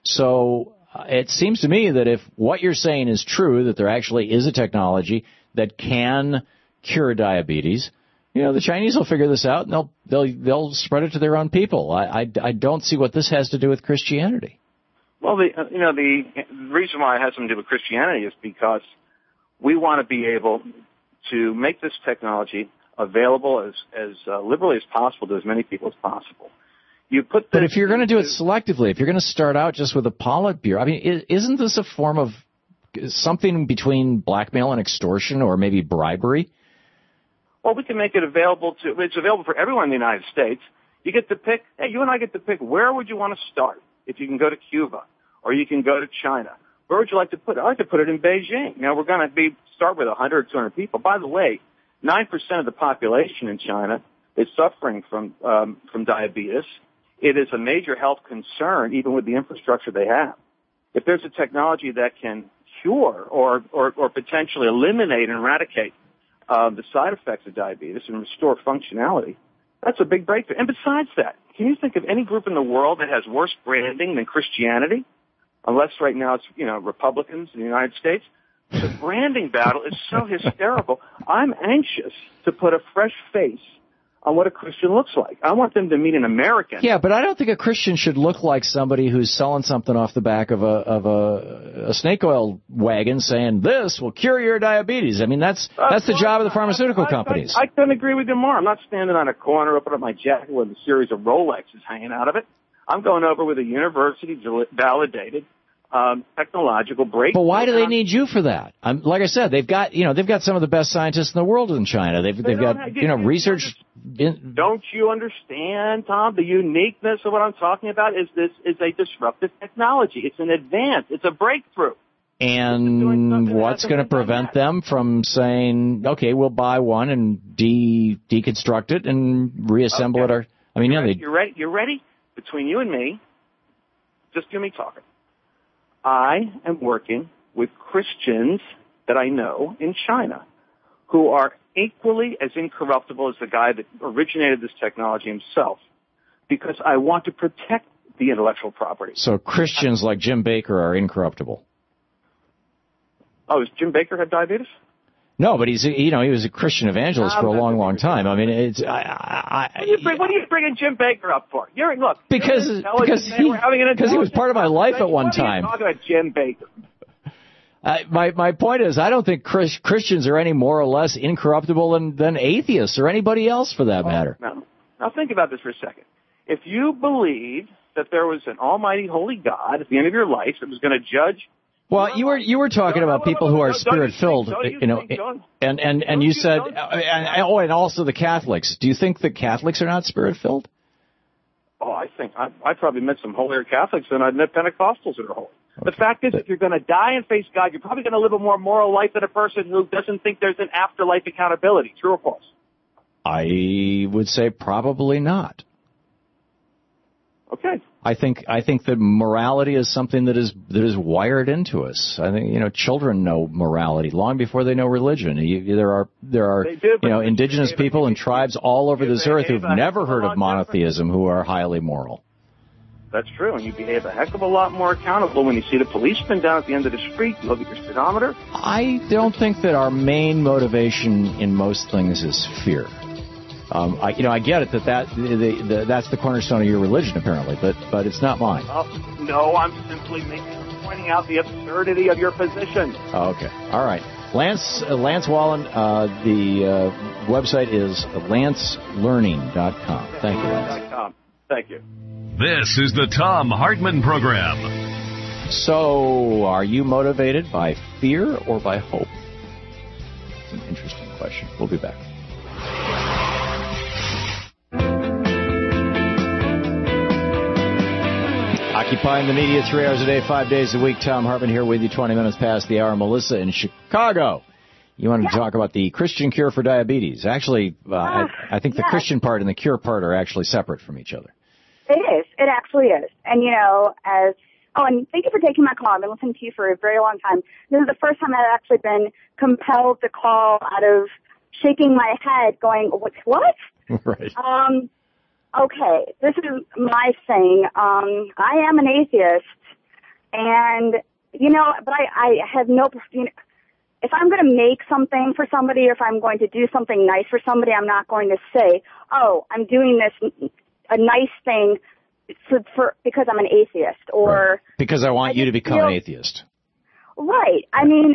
So it seems to me that if what you're saying is true, that there actually is a technology that can cure diabetes, the Chinese will figure this out and they'll spread it to their own people. I don't see what this has to do with Christianity. Well, the reason why it has something to do with Christianity is because we want to be able to make this technology available as liberally as possible to as many people as possible. But if you're going to do it selectively, if you're going to start out just with a Politburo, I mean, isn't this a form of something between blackmail and extortion or maybe bribery? Well, we can make it available it's available for everyone in the United States. You get to pick, you and I get to pick, where would you want to start? If you can go to Cuba or you can go to China, where would you like to put it? I'd like to put it in Beijing. Now, we're going to start with 100 or 200 people. By the way, 9% of the population in China is suffering from diabetes. It is a major health concern, even with the infrastructure they have. If there's a technology that can cure or potentially eliminate and eradicate the side effects of diabetes and restore functionality, that's a big breakthrough. And besides that, can you think of any group in the world that has worse branding than Christianity? Unless right now it's, Republicans in the United States. The branding battle is so hysterical. I'm anxious to put a fresh face on what a Christian looks like. I want them to meet an American. Yeah, but I don't think a Christian should look like somebody who's selling something off the back of a snake oil wagon saying this will cure your diabetes. I mean, that's the job of the pharmaceutical companies. I couldn't agree with you more. I'm not standing on a corner opening up my jacket with a series of Rolexes hanging out of it. I'm going over with a university-validated technological breakthrough. But why do they need you for that? Like I said, they've got some of the best scientists in the world in China. They've got research. Don't you understand, Tom? The uniqueness of what I'm talking about is this is a disruptive technology. It's an advance. It's a breakthrough. And what's going to prevent them from saying, okay, we'll buy one and deconstruct it and reassemble it? You're ready? You're ready? Between you and me, just give me talking. I am working with Christians that I know in China who are equally as incorruptible as the guy that originated this technology himself, because I want to protect the intellectual property. So Christians like Jim Baker are incorruptible. Oh, does Jim Baker have diabetes? No, but he was a Christian evangelist for a long, long time. I mean, it's what are you bringing Jim Baker up for? Because he was part of my life at one time. What are you talking about Jim Baker? My point is, I don't think Christians are any more or less incorruptible than atheists or anybody else for that matter. Now think about this for a second. If you believed that there was an almighty holy God at the end of your life that was going to judge Well, you were talking about people who are spirit-filled, and you said, and also the Catholics. Do you think the Catholics are not spirit-filled? Oh, I think I probably met some holier Catholics than I've met Pentecostals that are holy. Okay. The fact is, if you're going to die and face God, you're probably going to live a more moral life than a person who doesn't think there's an afterlife accountability. True or false? I would say probably not. Okay. I think that morality is something that is wired into us. I think children know morality long before they know religion. There are indigenous people and tribes all over this earth who've never heard of monotheism who are highly moral. That's true, and you behave a heck of a lot more accountable when you see the policeman down at the end of the street. You look at your speedometer. I don't think that our main motivation in most things is fear. I get it that's the cornerstone of your religion apparently, but it's not mine. No, I'm simply pointing out the absurdity of your position. Oh, okay, all right. Lance Wallen, the website is lancelearning.com. Thank you, Lance. Thank you. This is the Thom Hartmann Program. So, are you motivated by fear or by hope? It's an interesting question. We'll be back. Occupying the media 3 hours a day, 5 days a week. Thom Hartmann here with you, 20 minutes past the hour. Melissa in Chicago. You wanted to talk about the Christian cure for diabetes. Actually, I think the Christian part and the cure part are actually separate from each other. It is. It actually is. And, and thank you for taking my call. I've been listening to you for a very long time. This is the first time I've actually been compelled to call out of shaking my head going, what? Right. Okay, this is my thing. I am an atheist, and, but I have no, if I'm going to make something for somebody, or if I'm going to do something nice for somebody, I'm not going to say, oh, I'm doing this, a nice thing because I'm an atheist, or... Right. Because I want you to become an atheist. Right. I mean,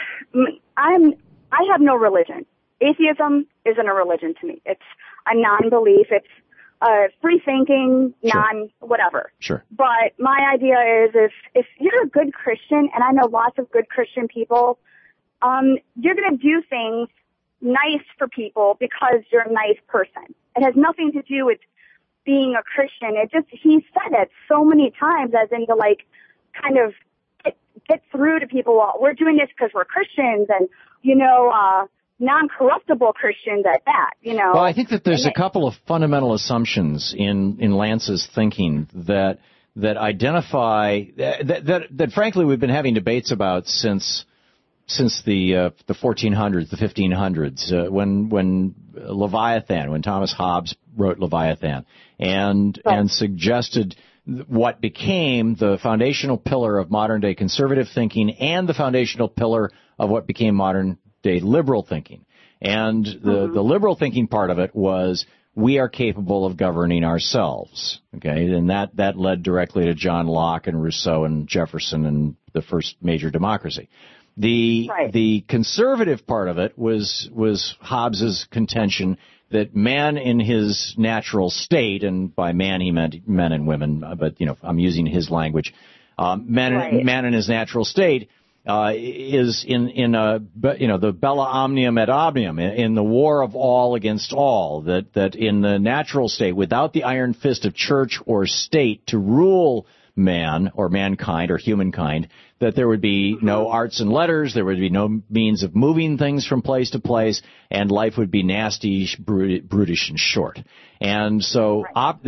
I have no religion. Atheism isn't a religion to me. It's a non-belief. It's free thinking, whatever. Sure. But my idea is if you're a good Christian, and I know lots of good Christian people, you're going to do things nice for people because you're a nice person. It has nothing to do with being a Christian. He said it so many times as in to kind of get through to people. Well, we're doing this because we're Christians and, non-corruptible Christians at that, Well, I think that there's a couple of fundamental assumptions in Lance's thinking that identify that frankly we've been having debates about since the 1400s, the 1500s, when Leviathan, when Thomas Hobbes wrote Leviathan and suggested what became the foundational pillar of modern day conservative thinking and the foundational pillar of what became modern day liberal thinking. And the liberal thinking part of it was we are capable of governing ourselves. Okay. And that led directly to John Locke and Rousseau and Jefferson and the first major democracy. The conservative part of it was Hobbes's contention that man in his natural state, and by man he meant men and women, but I'm using his language. Man in his natural state is in the bella omnium et omnium, in the war of all against all, that in the natural state, without the iron fist of church or state to rule man or mankind or humankind, that there would be no arts and letters, there would be no means of moving things from place to place, and life would be nasty, brutish, and short. And so,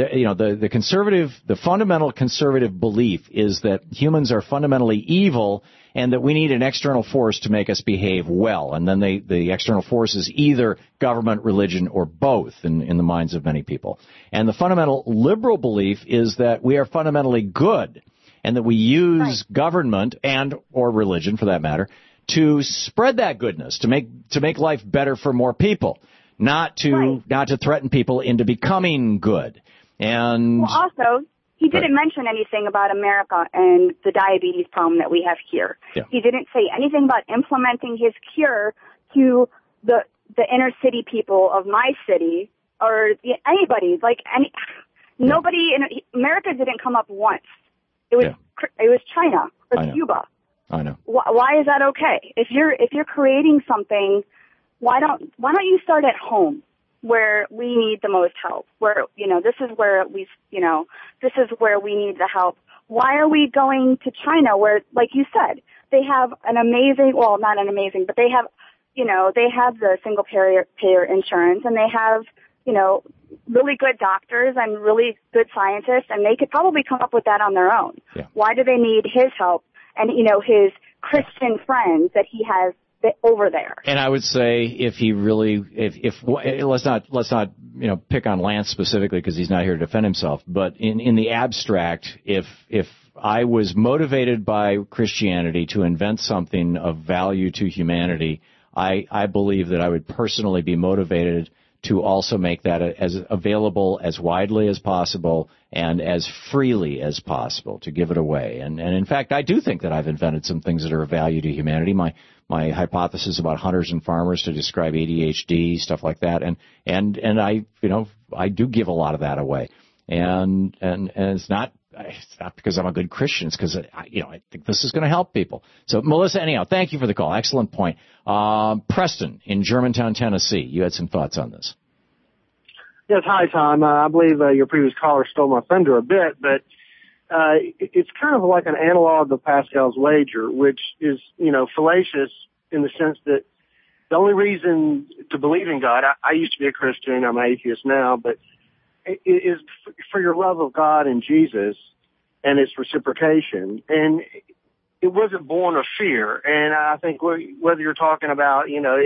the fundamental conservative belief is that humans are fundamentally evil and that we need an external force to make us behave well. And then the external force is either government, religion, or both in the minds of many people. And the fundamental liberal belief is that we are fundamentally good and that we use government and or religion, for that matter, to spread that goodness, to make life better for more people, not to threaten people into becoming good. And also, he didn't mention anything about America and the diabetes problem that we have here. Yeah. He didn't say anything about implementing his cure to the inner city people of my city or anybody. Nobody in America didn't come up once. It was China or Cuba. I know. Why is that okay? If you're creating something, why don't you start at home where we need the most help? Where this is where we need the help. Why are we going to China where, like you said, they have an amazing, well, not an amazing, but they have the single payer insurance, and they have, really good doctors and really good scientists, and they could probably come up with that on their own. Yeah. Why do they need his help and, his Christian friends that he has over there? And I would say if he really, let's not, pick on Lance specifically because he's not here to defend himself, but in the abstract, if I was motivated by Christianity to invent something of value to humanity, I believe that I would personally be motivated to also make that as available as widely as possible and as freely as possible, to give it away. And in fact, I do think that I've invented some things that are of value to humanity. My hypothesis about hunters and farmers to describe ADHD, stuff like that, and I do give a lot of that away. And it's not because I'm a good Christian. It's because I think this is going to help people. So, Melissa, anyhow, thank you for the call. Excellent point. Preston in Germantown, Tennessee, you had some thoughts on this. Yes, hi, Tom. I believe your previous caller stole my thunder a bit, but it's kind of like an analog of Pascal's wager, which is, fallacious in the sense that the only reason to believe in God, I used to be a Christian, I'm an atheist now, but it is for your love of God and Jesus and its reciprocation. And it wasn't born of fear. And I think whether you're talking about,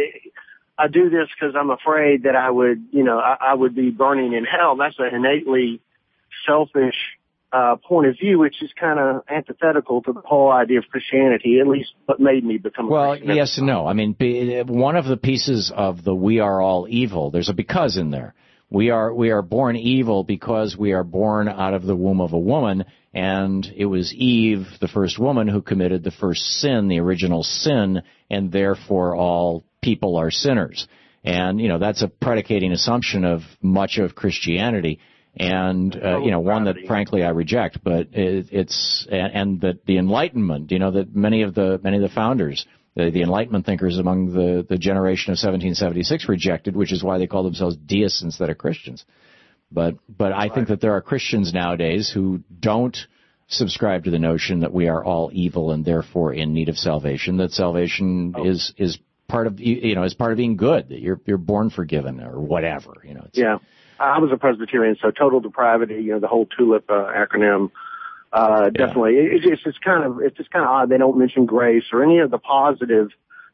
I do this because I'm afraid that I would be burning in hell, that's an innately selfish point of view, which is kind of antithetical to the whole idea of Christianity, at least what made me become a Christian. Well, yes and no. I mean, one of the pieces of the "we are all evil," there's a because in there. We are born evil because we are born out of the womb of a woman, and it was Eve, the first woman, who committed the first sin, the original sin, and therefore all people are sinners. And, that's a predicating assumption of much of Christianity. And, one that frankly I reject, but and that the Enlightenment, that many of the founders, the Enlightenment thinkers among the generation of 1776 rejected, which is why they call themselves deists instead of Christians. But I think that there are Christians nowadays who don't subscribe to the notion that we are all evil and therefore in need of salvation, that salvation is part of, is part of being good, that you're born forgiven or whatever, Yeah. I was a Presbyterian, so total depravity, the whole TULIP acronym. Definitely. It's just kind of odd they don't mention grace or any of the positive,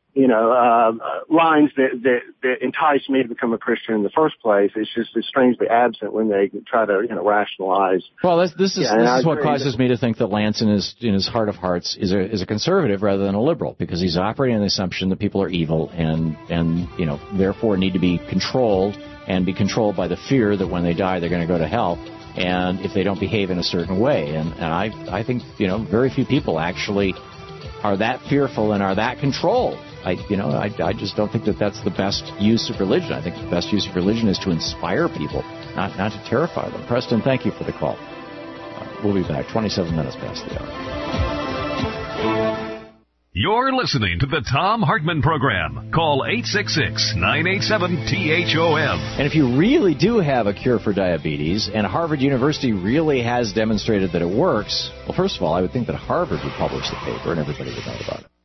lines that entice me to become a Christian in the first place. It's just strangely absent when they try to, rationalize. Well, this is what causes me to think that Lance in his heart of hearts is a conservative rather than a liberal, because he's operating on the assumption that people are evil and therefore need to be controlled and be controlled by the fear that when they die they're going to go to hell, and if they don't behave in a certain way. And I think, very few people actually are that fearful and are that controlled. I just don't think that that's the best use of religion. I think the best use of religion is to inspire people, not to terrify them. Preston, thank you for the call. We'll be back 27 minutes past the hour. You're listening to the Thom Hartmann Program. Call 866-987-THOM. And if you really do have a cure for diabetes, and Harvard University really has demonstrated that it works, well, first of all, I would think that Harvard would publish the paper and everybody would know about it.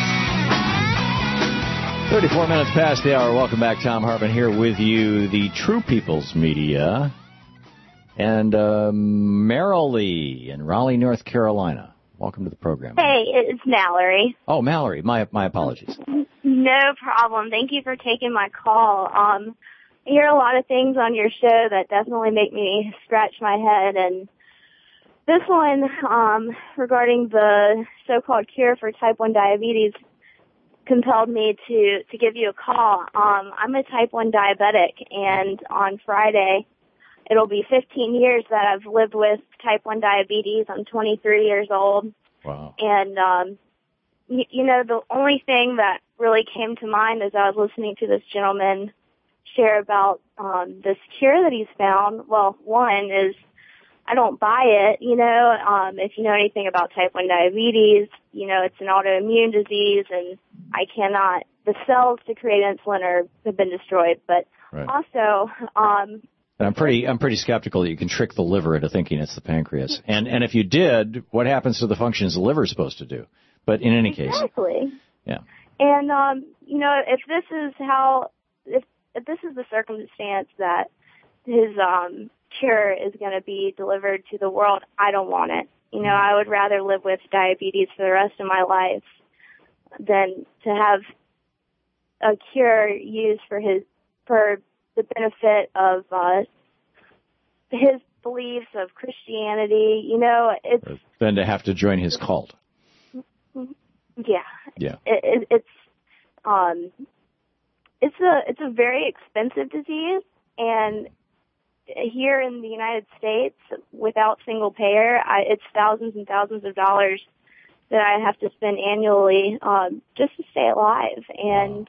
34 minutes past the hour. Welcome back. Thom Hartmann here with you, the True People's Media, and Marilee in Raleigh, North Carolina. Welcome to the program. Hey, it's Mallory. Oh, Mallory. My apologies. No problem. Thank you for taking my call. I hear a lot of things on your show that definitely make me scratch my head, and this one regarding the so-called cure for type 1 diabetes compelled me to give you a call. I'm a type 1 diabetic, and on Friday it'll be 15 years that I've lived with type 1 diabetes. I'm 23 years old. Wow. And, the only thing that really came to mind as I was listening to this gentleman share about this cure that he's found, well, one is I don't buy it, if you know anything about type 1 diabetes, it's an autoimmune disease and the cells to create insulin have been destroyed. But right. Also, and I'm pretty skeptical that you can trick the liver into thinking it's the pancreas. And if you did, what happens to the functions the liver is supposed to do? But in any case. Exactly. Yeah. And, if this is if this is the circumstance that his, cure is going to be delivered to the world, I don't want it. I would rather live with diabetes for the rest of my life than to have a cure used for the benefit of, his beliefs of Christianity. Than to have to join his cult. Yeah. Yeah. It's a very expensive disease, and here in the United States, without single payer, it's thousands and thousands of dollars that I have to spend annually just to stay alive. And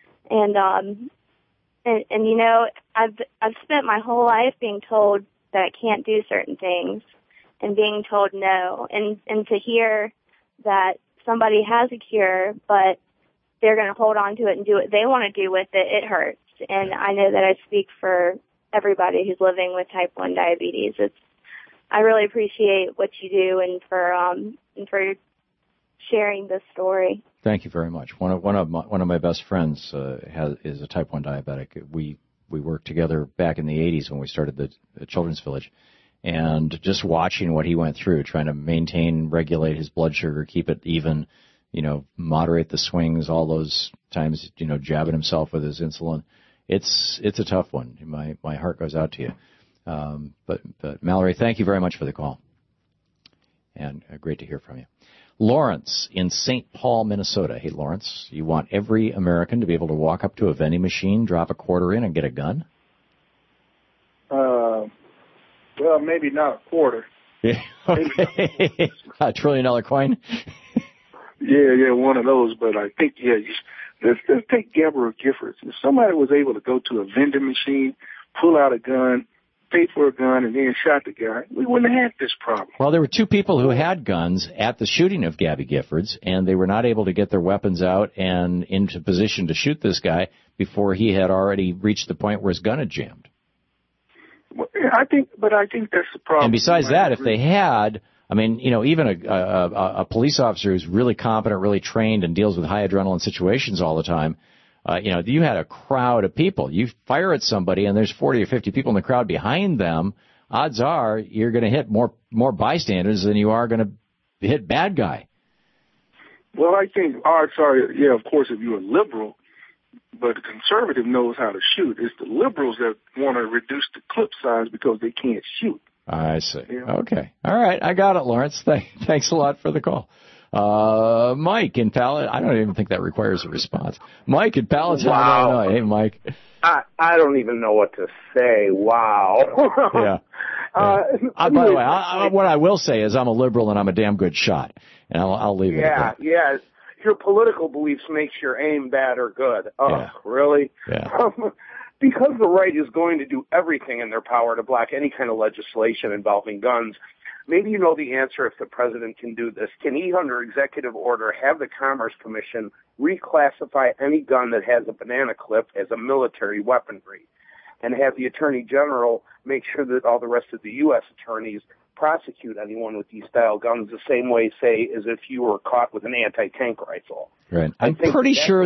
I've spent my whole life being told that I can't do certain things and being told no, and to hear that somebody has a cure, but they're going to hold on to it and do what they want to do with it, it hurts. And I know that I speak for everybody who's living with type 1 diabetes. I really appreciate what you do and for sharing this story. Thank you very much. One of my best friends is a type 1 diabetic. We worked together back in the 80s when we started the Children's Village, and just watching what he went through, trying to regulate his blood sugar, keep it even, moderate the swings, all those times, jabbing himself with his insulin. It's a tough one. My heart goes out to you. But Mallory, thank you very much for the call. And great to hear from you. Lawrence in St. Paul, Minnesota. Hey, Lawrence, you want every American to be able to walk up to a vending machine, drop a quarter in, and get a gun? Well, maybe not a quarter. Yeah. Okay. $1 trillion coin? Yeah, one of those. But I think, let's take Gabrielle Giffords. If somebody was able to go to a vending machine, pull out a gun, pay for a gun, and then shot the guy, we wouldn't have had this problem. Well, there were two people who had guns at the shooting of Gabby Giffords, and they were not able to get their weapons out and into position to shoot this guy before he had already reached the point where his gun had jammed. Well, I think that's the problem. And besides that, if they had, even a police officer who's really competent, really trained, and deals with high adrenaline situations all the time, you had a crowd of people. You fire at somebody, and there's 40 or 50 people in the crowd behind them. Odds are you're going to hit more bystanders than you are going to hit bad guy. Well, I think odds are, of course, if you're a liberal, but a conservative knows how to shoot. It's the liberals that want to reduce the clip size because they can't shoot. I see. Yeah. Okay. All right. I got it, Lawrence. Thanks a lot for the call. Mike in Palatine. I don't even think that requires a response. Mike in Palatine, Illinois. Hey, Mike. I don't even know what to say. Wow. Yeah. By the way, what I will say is I'm a liberal and I'm a damn good shot. And I'll leave it at that. Yeah. Your political beliefs makes your aim bad or good. Oh, yeah. Really? Yeah. Because the right is going to do everything in their power to block any kind of legislation involving guns, maybe you know the answer if the president can do this. Can he, under executive order, have the Commerce Commission reclassify any gun that has a banana clip as a military weaponry, and have the Attorney General make sure that all the rest of the U.S. attorneys prosecute anyone with these style guns the same way, say, as if you were caught with an anti-tank rifle? Right. I'm pretty sure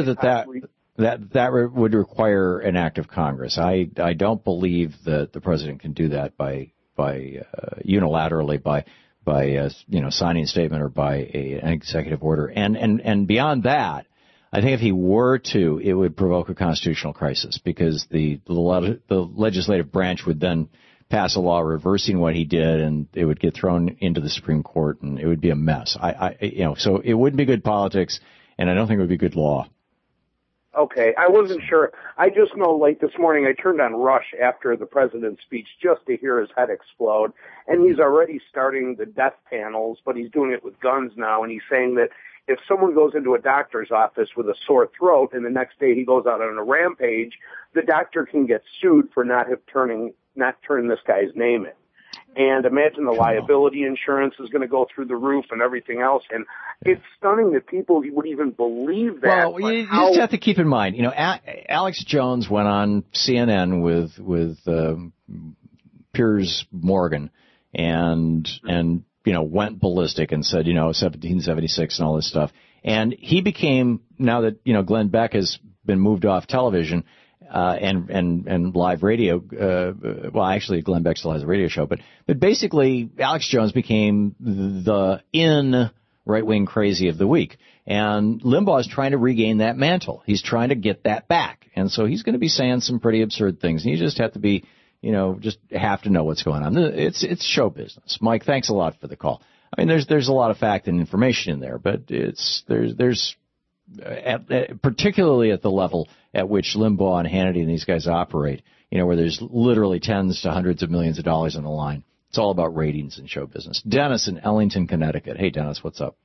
that would require an act of Congress. I don't believe that the president can do that by unilaterally by signing a statement or by an executive order. And beyond that, I think if he were to, it would provoke a constitutional crisis because the legislative branch would then pass a law reversing what he did, and it would get thrown into the Supreme Court, and it would be a mess. So it wouldn't be good politics, and I don't think it would be good law. Okay, I wasn't sure. I just know late this morning I turned on Rush after the president's speech just to hear his head explode, and he's already starting the death panels, but he's doing it with guns now, and he's saying that if someone goes into a doctor's office with a sore throat and the next day he goes out on a rampage, the doctor can get sued for not turning this guy's name in. And imagine the liability insurance is going to go through the roof and everything else. And it's stunning that people would even believe that. Well, you just have to keep in mind, Alex Jones went on CNN with Piers Morgan and went ballistic and said, 1776 and all this stuff. And he became, now that, Glenn Beck has been moved off television, and live radio, well, actually Glenn Beck still has a radio show, but basically Alex Jones became the right-wing crazy of the week. And Limbaugh is trying to regain that mantle. He's trying to get that back. And so he's going to be saying some pretty absurd things. And you just have to be, just have to know what's going on. It's show business. Mike, thanks a lot for the call. I mean, there's a lot of fact and information in there, but there's particularly at the level at which Limbaugh and Hannity and these guys operate, where there's literally tens to hundreds of millions of dollars on the line. It's all about ratings and show business. Dennis in Ellington, Connecticut. Hey, Dennis, what's up?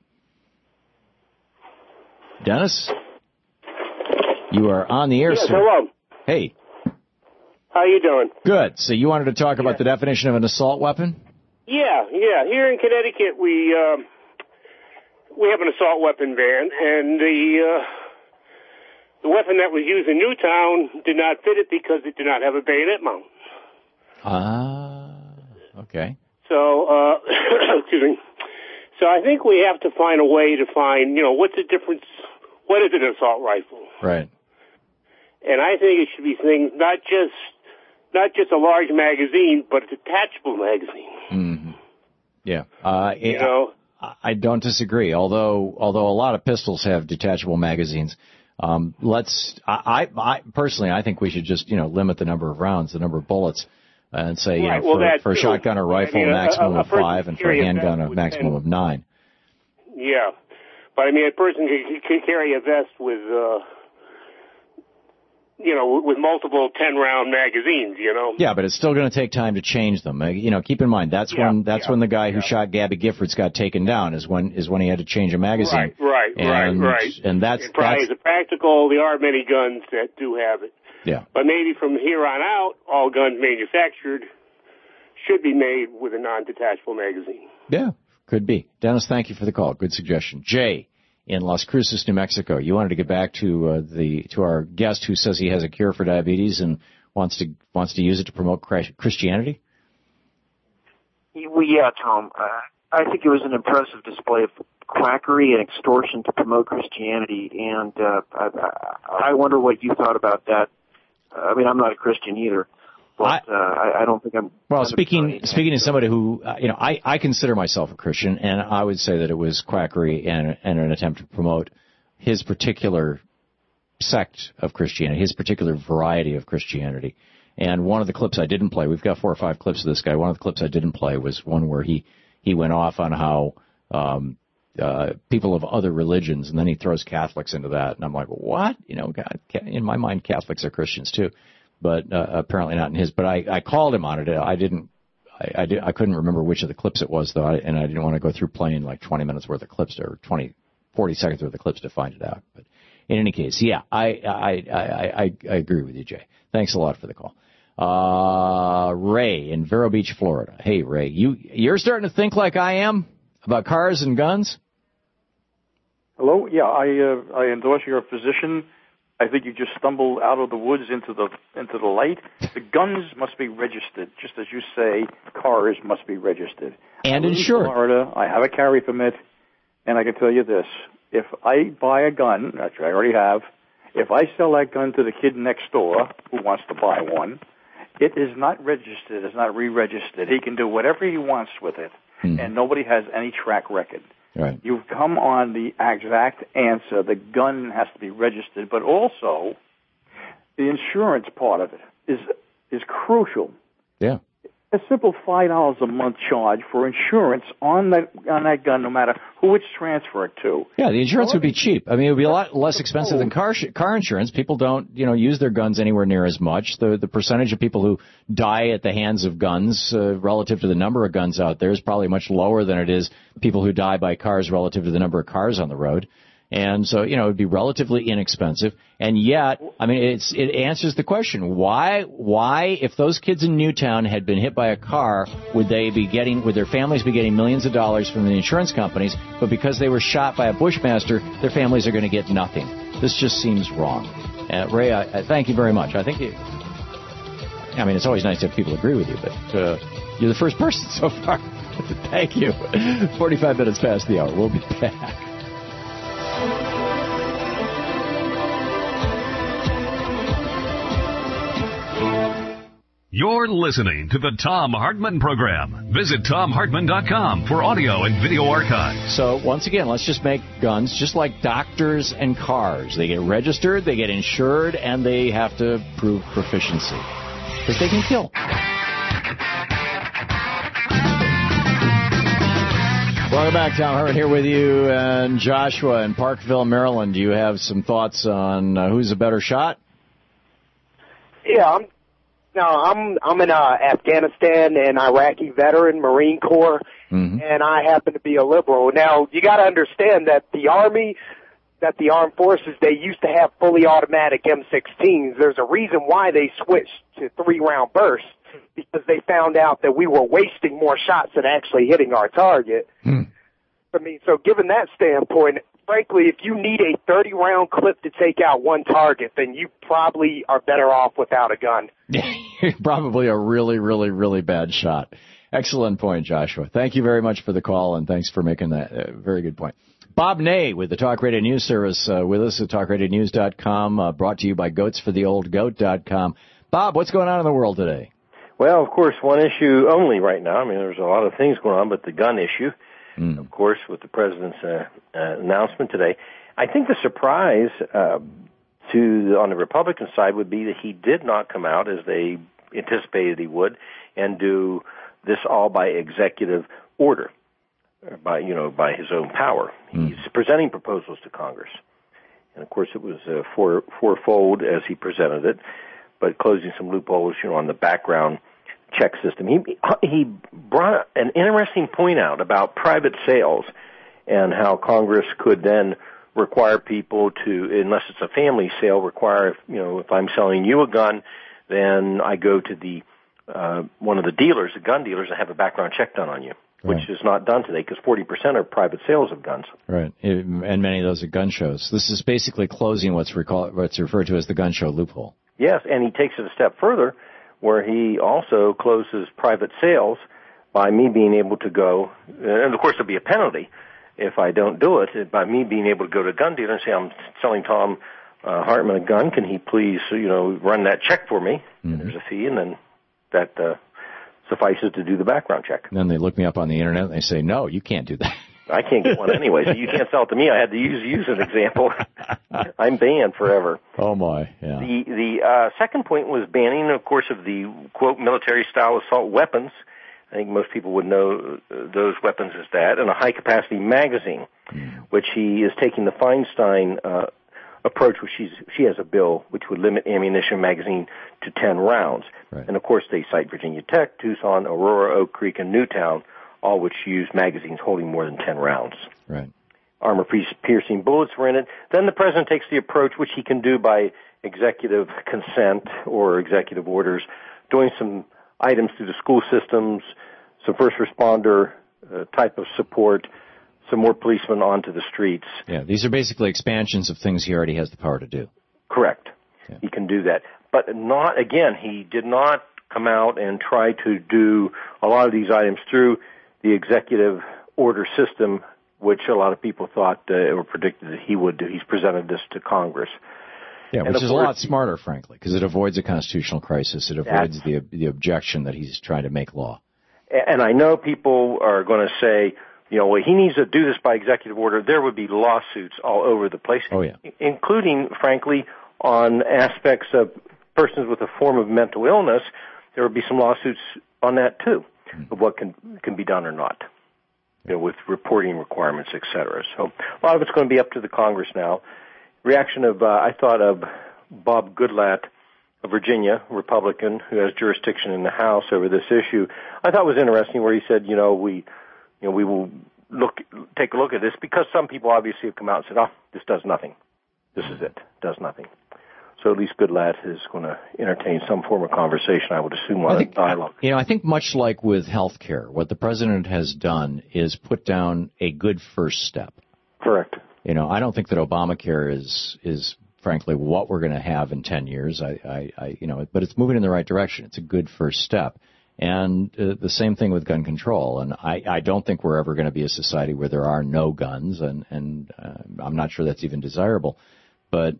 Dennis? You are on the air, yes, sir. Hello. Hey. How you doing? Good. So you wanted to talk about the definition of an assault weapon? Yeah. Here in Connecticut, we have an assault weapon ban, and the weapon that was used in Newtown did not fit it because it did not have a bayonet mount. Okay. So, excuse me. So I think we have to find a way to find, what's the difference? What is an assault rifle? Right. And I think it should be things not just a large magazine, but a detachable magazine. Mm-hmm. Yeah. I don't disagree. Although a lot of pistols have detachable magazines, I personally, I think we should just, limit the number of rounds, the number of bullets, and say, for a shotgun or rifle, a maximum of 5, and for a handgun, a maximum of 9. Yeah. But I mean, a person can carry a vest with, with multiple 10-round magazines, Yeah, but it's still going to take time to change them. Keep in mind, that's when the guy who shot Gabby Giffords got taken down is when he had to change a magazine. Right. And that's probably the practical. There are many guns that do have it. Yeah. But maybe from here on out, all guns manufactured should be made with a non-detachable magazine. Yeah, could be. Dennis, thank you for the call. Good suggestion. Jay in Las Cruces, New Mexico. You wanted to get back to our guest who says he has a cure for diabetes and wants to use it to promote Christianity? Well, yeah, Tom. I think it was an impressive display of quackery and extortion to promote Christianity, and I wonder what you thought about that. I mean, I'm not a Christian either, but I don't think I'm. Well, speaking to somebody who, I consider myself a Christian, and I would say that it was quackery and an attempt to promote his particular sect of Christianity, his particular variety of Christianity. And one of the clips I didn't play, we've got 4 or 5 clips of this guy. One of the clips I didn't play was one where he went off on how people of other religions, and then he throws Catholics into that. And I'm like, what? God, in my mind, Catholics are Christians too, but apparently not in his. But I called him on it. I couldn't remember which of the clips it was, though, and I didn't want to go through playing like 20 minutes worth of clips or 40 seconds worth of clips to find it out. But in any case, yeah, I agree with you, Jay. Thanks a lot for the call. Ray in Vero Beach, Florida. Hey, Ray, you're starting to think like I am about cars and guns? Hello. Yeah, I endorse your position. I think you just stumbled out of the woods into the light. The guns must be registered, just as you say. Cars must be registered and insured. In Florida, I have a carry permit, and I can tell you this: if I buy a gun, which I already have, if I sell that gun to the kid next door who wants to buy one, it is not registered. It's not re-registered. He can do whatever he wants with it, and nobody has any track record. Right. You've come on the exact answer. The gun has to be registered, but also the insurance part of it is crucial. Yeah. A simple $5 a month charge for insurance on that gun, no matter who it's transferred to. Yeah, the insurance would be cheap. I mean, it would be a lot less expensive than car insurance. People don't, use their guns anywhere near as much. The percentage of people who die at the hands of guns relative to the number of guns out there is probably much lower than it is people who die by cars relative to the number of cars on the road. And so, it would be relatively inexpensive. And yet, I mean, it answers the question, why, if those kids in Newtown had been hit by a car, would their families be getting millions of dollars from the insurance companies, but because they were shot by a Bushmaster, their families are going to get nothing? This just seems wrong. Ray, I thank you very much. It's always nice to have people agree with you, but you're the first person so far. Thank you. 45 minutes past the hour. We'll be back. You're listening to the Thom Hartmann Program. Visit ThomHartmann.com for audio and video archives. So, once again, let's just make guns just like doctors and cars. They get registered, they get insured, and they have to prove proficiency. Because they can kill. Welcome back. Thom Hartmann here with you. And Joshua in Parkville, Maryland. Do you have some thoughts on who's a better shot? Yeah, I'm an Afghanistan and Iraqi veteran, Marine Corps, and I happen to be a liberal. Now, you got to understand that the Army, that the armed forces, they used to have fully automatic M16s. There's a reason why they switched to 3-round bursts, because they found out that we were wasting more shots than actually hitting our target. So given that standpoint, frankly, if you need a 30-round clip to take out one target, then you probably are better off without a gun. You're probably a really, really, really bad shot. Excellent point, Joshua. Thank you very much for the call, and thanks for making that very good point. Bob Ney with the Talk Radio News Service with us at TalkRadioNews.com, brought to you by GoatsForTheOldGoat.com. Bob, what's going on in the world today? Well, of course, one issue only right now. I mean, there's a lot of things going on, but the gun issue, of course, with the president's announcement today. I think the surprise on the Republican side would be that he did not come out, as they anticipated he would, and do this all by executive order, by his own power. He's presenting proposals to Congress. And, of course, it was fourfold as he presented it, but closing some loopholes, on the background check system. He brought an interesting point out about private sales and how Congress could then require people to, unless it's a family sale, if I'm selling you a gun, then I go to the one of the dealers, the gun dealers, and have a background check done on you, which is not done today because 40% are private sales of guns. Right, and many of those are gun shows. This is basically closing what's referred to as the gun show loophole. Yes, and he takes it a step further, where he also closes private sales by me being able to go, and of course there'll be a penalty if I don't do it, by me being able to go to a gun dealer and say, I'm selling Thom Hartmann a gun, can he please, run that check for me? And there's a fee, and then that suffices to do the background check. And then they look me up on the internet and they say, no, you can't do that. I can't get one anyway, so you can't sell it to me. I had to use an example. I'm banned forever. Oh, my, yeah. The second point was banning, of course, of the, quote, military-style assault weapons. I think most people would know those weapons as that, and a high-capacity magazine, which he is taking the Feinstein approach, which she has a bill which would limit ammunition magazine to 10 rounds. Right. And, of course, they cite Virginia Tech, Tucson, Aurora, Oak Creek, and Newtown, all which use magazines holding more than 10 rounds. Right. Armor-piercing bullets were in it. Then the president takes the approach, which he can do by executive consent or executive orders, doing some items through the school systems, some first responder type of support, some more policemen onto the streets. Yeah, these are basically expansions of things he already has the power to do. Correct. Yeah. He can do that. But he did not come out and try to do a lot of these items through the executive order system, which a lot of people thought or predicted that he would do. He's presented this to Congress. Yeah, which is a lot smarter, frankly, because it avoids a constitutional crisis. It avoids the objection that he's trying to make law. And I know people are going to say, well, he needs to do this by executive order. There would be lawsuits all over the place, including, frankly, on aspects of persons with a form of mental illness. There would be some lawsuits on that, too, of what can be done or not, with reporting requirements, et cetera. So a lot of it's going to be up to the Congress now. Reaction of, I thought of Bob Goodlatte of Virginia, Republican, who has jurisdiction in the House over this issue. I thought it was interesting where he said, we will take a look at this, because some people obviously have come out and said, this does nothing. This is it. Does nothing. So at least Goodlatte is going to entertain some form of conversation, I would assume, on a dialogue. I think much like with health care, what the president has done is put down a good first step. Correct. I don't think that Obamacare is frankly what we're going to have in 10 years. But it's moving in the right direction. It's a good first step. And the same thing with gun control. And I don't think we're ever going to be a society where there are no guns, and I'm not sure that's even desirable. But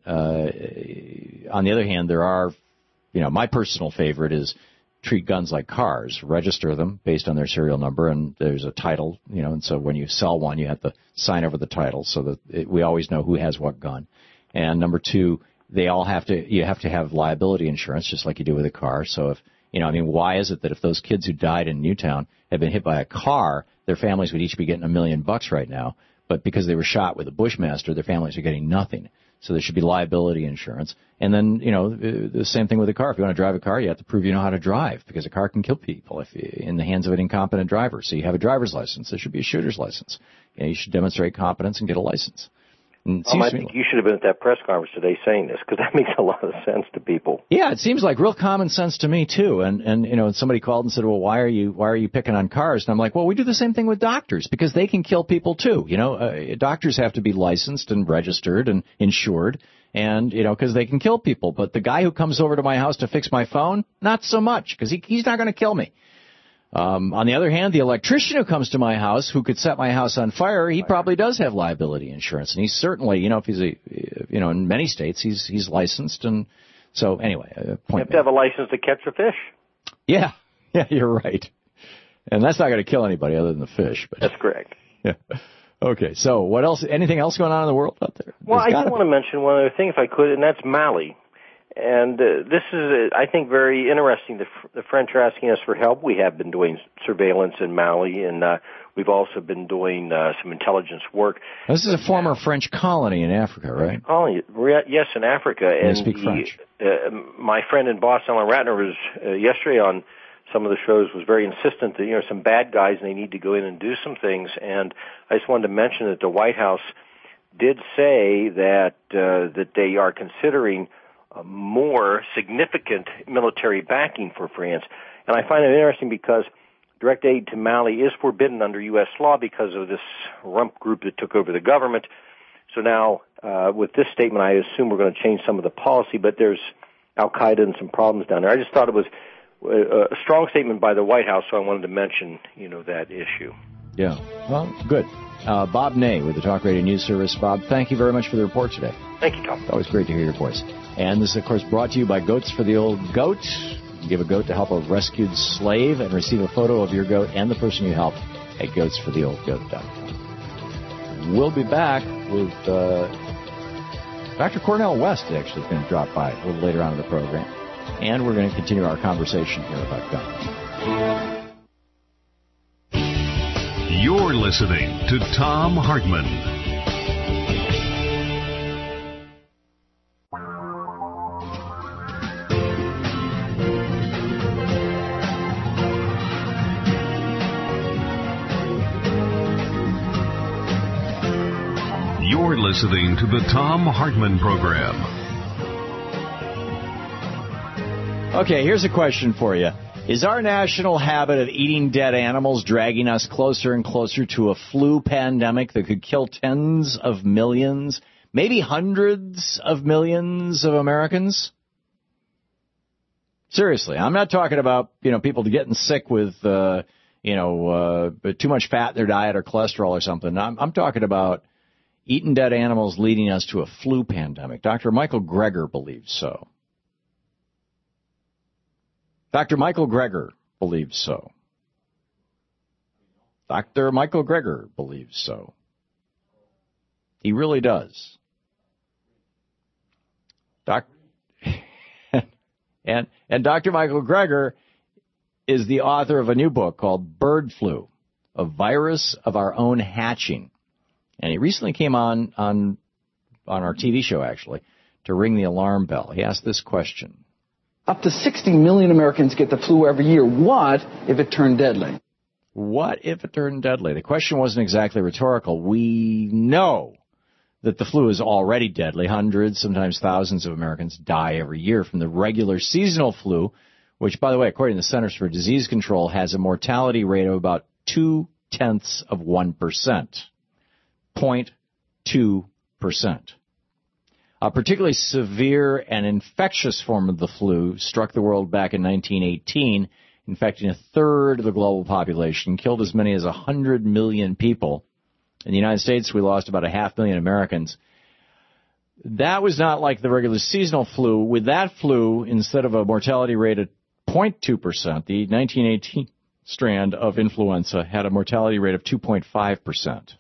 on the other hand, there are, my personal favorite is treat guns like cars, register them based on their serial number, and there's a title, and so when you sell one, you have to sign over the title so that we always know who has what gun. And number two, you have to have liability insurance just like you do with a car. So if, why is it that if those kids who died in Newtown had been hit by a car, their families would each be getting $1 million right now, but because they were shot with a Bushmaster, their families are getting nothing. So there should be liability insurance. And then, the same thing with a car. If you want to drive a car, you have to prove you know how to drive, because a car can kill people if in the hands of an incompetent driver. So you have a driver's license. There should be a shooter's license. You should demonstrate competence and get a license. I think you should have been at that press conference today saying this, because that makes a lot of sense to people. Yeah, it seems like real common sense to me too. And somebody called and said, "Well, why are you picking on cars?" And I'm like, "Well, we do the same thing with doctors, because they can kill people too. Doctors have to be licensed and registered and insured, and because they can kill people. But the guy who comes over to my house to fix my phone, not so much, because he's not going to kill me." On the other hand, the electrician who comes to my house, who could set my house on fire, he probably does have liability insurance, and he's certainly, if he's in many states, he's licensed, and so anyway. You have to have a license to catch a fish. Yeah, you're right, and that's not going to kill anybody other than the fish. But that's correct. Yeah. Okay, so what else? Anything else going on in the world out there? Well, I did want to mention one other thing, if I could, and that's Mali. And this is, I think, very interesting. The French are asking us for help. We have been doing surveillance in Mali, and we've also been doing some intelligence work. This is a former French colony in Africa, right? Colony, yes, in Africa. And speak French. My friend and boss, Alan Ratner, was yesterday on some of the shows, was very insistent that, some bad guys, and they need to go in and do some things. And I just wanted to mention that the White House did say that they are considering more significant military backing for France. And I find it interesting because direct aid to Mali is forbidden under U.S. law because of this rump group that took over the government. So now, with this statement, I assume we're going to change some of the policy, but there's Al-Qaeda and some problems down there. I just thought it was a strong statement by the White House, so I wanted to mention, that issue. Yeah. Well, good. Bob Ney with the Talk Radio News Service. Bob, thank you very much for the report today. Thank you, Tom. It's always great to hear your voice. And this is, of course, brought to you by Goats for the Old Goat. Give a goat to help a rescued slave and receive a photo of your goat and the person you helped at goatsfortheoldgoat.com. We'll be back with Dr. Cornel West, actually, is going to drop by a little later on in the program. And we're going to continue our conversation here about guns. You're listening to Thom Hartmann. You're listening to the Thom Hartmann Program. Okay, here's a question for you. Is our national habit of eating dead animals dragging us closer and closer to a flu pandemic that could kill tens of millions, maybe hundreds of millions of Americans? Seriously, I'm not talking about, people getting sick with, too much fat in their diet or cholesterol or something. I'm talking about eating dead animals leading us to a flu pandemic. Dr. Michael Greger believes so. Dr. Michael Greger believes so. Dr. Michael Greger believes so. He really does. And Dr. Michael Greger is the author of a new book called Bird Flu, a virus of our own hatching. And he recently came on our TV show, actually, to ring the alarm bell. He asked this question. Up to 60 million Americans get the flu every year. What if it turned deadly? What if it turned deadly? The question wasn't exactly rhetorical. We know that the flu is already deadly. Hundreds, sometimes thousands of Americans die every year from the regular seasonal flu, which, by the way, according to the Centers for Disease Control, has a mortality rate of about 0.2%. 0.2%. A particularly severe and infectious form of the flu struck the world back in 1918, infecting a third of the global population, killed as many as 100 million people. In the United States, we lost about 500,000 Americans. That was not like the regular seasonal flu. With that flu, instead of a mortality rate of 0.2%, the 1918 strand of influenza had a mortality rate of 2.5%.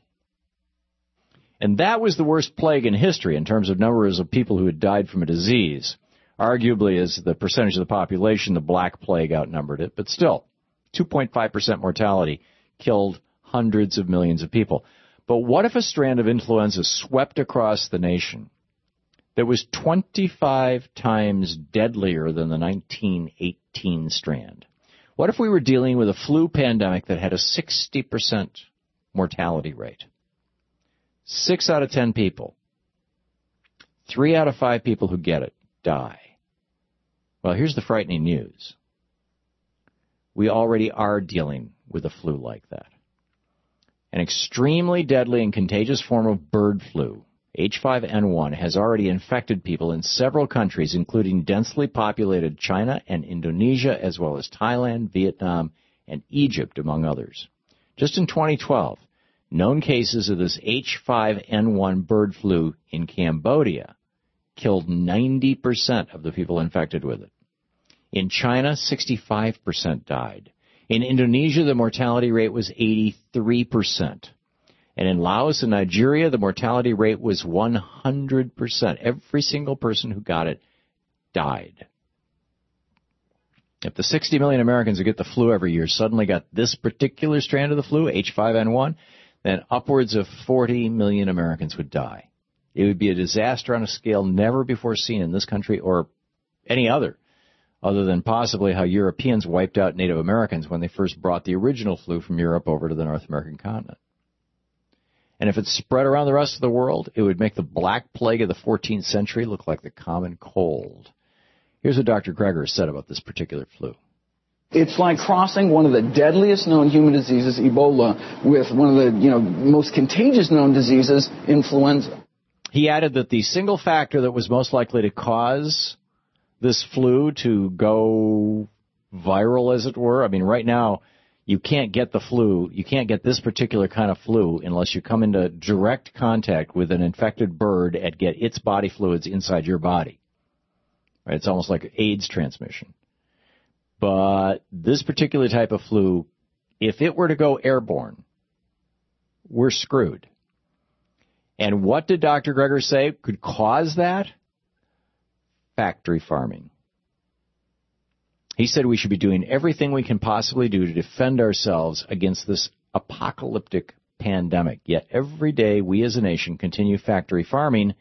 And that was the worst plague in history in terms of numbers of people who had died from a disease. Arguably, as the percentage of the population, the Black Plague outnumbered it. But still, 2.5% mortality killed hundreds of millions of people. But what if a strand of influenza swept across the nation that was 25 times deadlier than the 1918 strand? What if we were dealing with a flu pandemic that had a 60% mortality rate? 6 out of 10 people, 3 out of 5 people who get it die. Well, here's the frightening news. We already are dealing with a flu like that. An extremely deadly and contagious form of bird flu, H5N1, has already infected people in several countries, including densely populated China and Indonesia, as well as Thailand, Vietnam, and Egypt, among others. Just in 2012, known cases of this H5N1 bird flu in Cambodia killed 90% of the people infected with it. In China, 65% died. In Indonesia, the mortality rate was 83%. And in Laos and Nigeria, the mortality rate was 100%. Every single person who got it died. If the 60 million Americans who get the flu every year suddenly got this particular strand of the flu, H5N1, then upwards of 40 million Americans would die. It would be a disaster on a scale never before seen in this country or any other than possibly how Europeans wiped out Native Americans when they first brought the original flu from Europe over to the North American continent. And if it spread around the rest of the world, it would make the Black Plague of the 14th century look like the common cold. Here's what Dr. Greger said about this particular flu. It's like crossing one of the deadliest known human diseases, Ebola, with one of the most contagious known diseases, influenza. He added that the single factor that was most likely to cause this flu to go viral, as it were, I mean, right now, you can't get the flu, you can't get this particular kind of flu unless you come into direct contact with an infected bird and get its body fluids inside your body. Right? It's almost like AIDS transmission. But this particular type of flu, if it were to go airborne, we're screwed. And what did Dr. Greger say could cause that? Factory farming. He said we should be doing everything we can possibly do to defend ourselves against this apocalyptic pandemic. Yet every day we as a nation continue factory farming,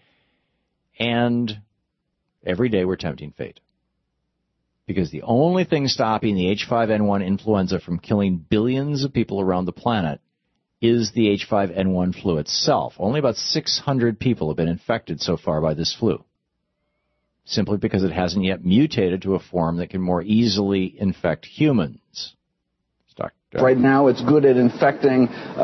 and every day we're tempting fate. Because the only thing stopping the H5N1 influenza from killing billions of people around the planet is the H5N1 flu itself. Only about 600 people have been infected so far by this flu, simply because it hasn't yet mutated to a form that can more easily infect humans. Right now, it's good at infecting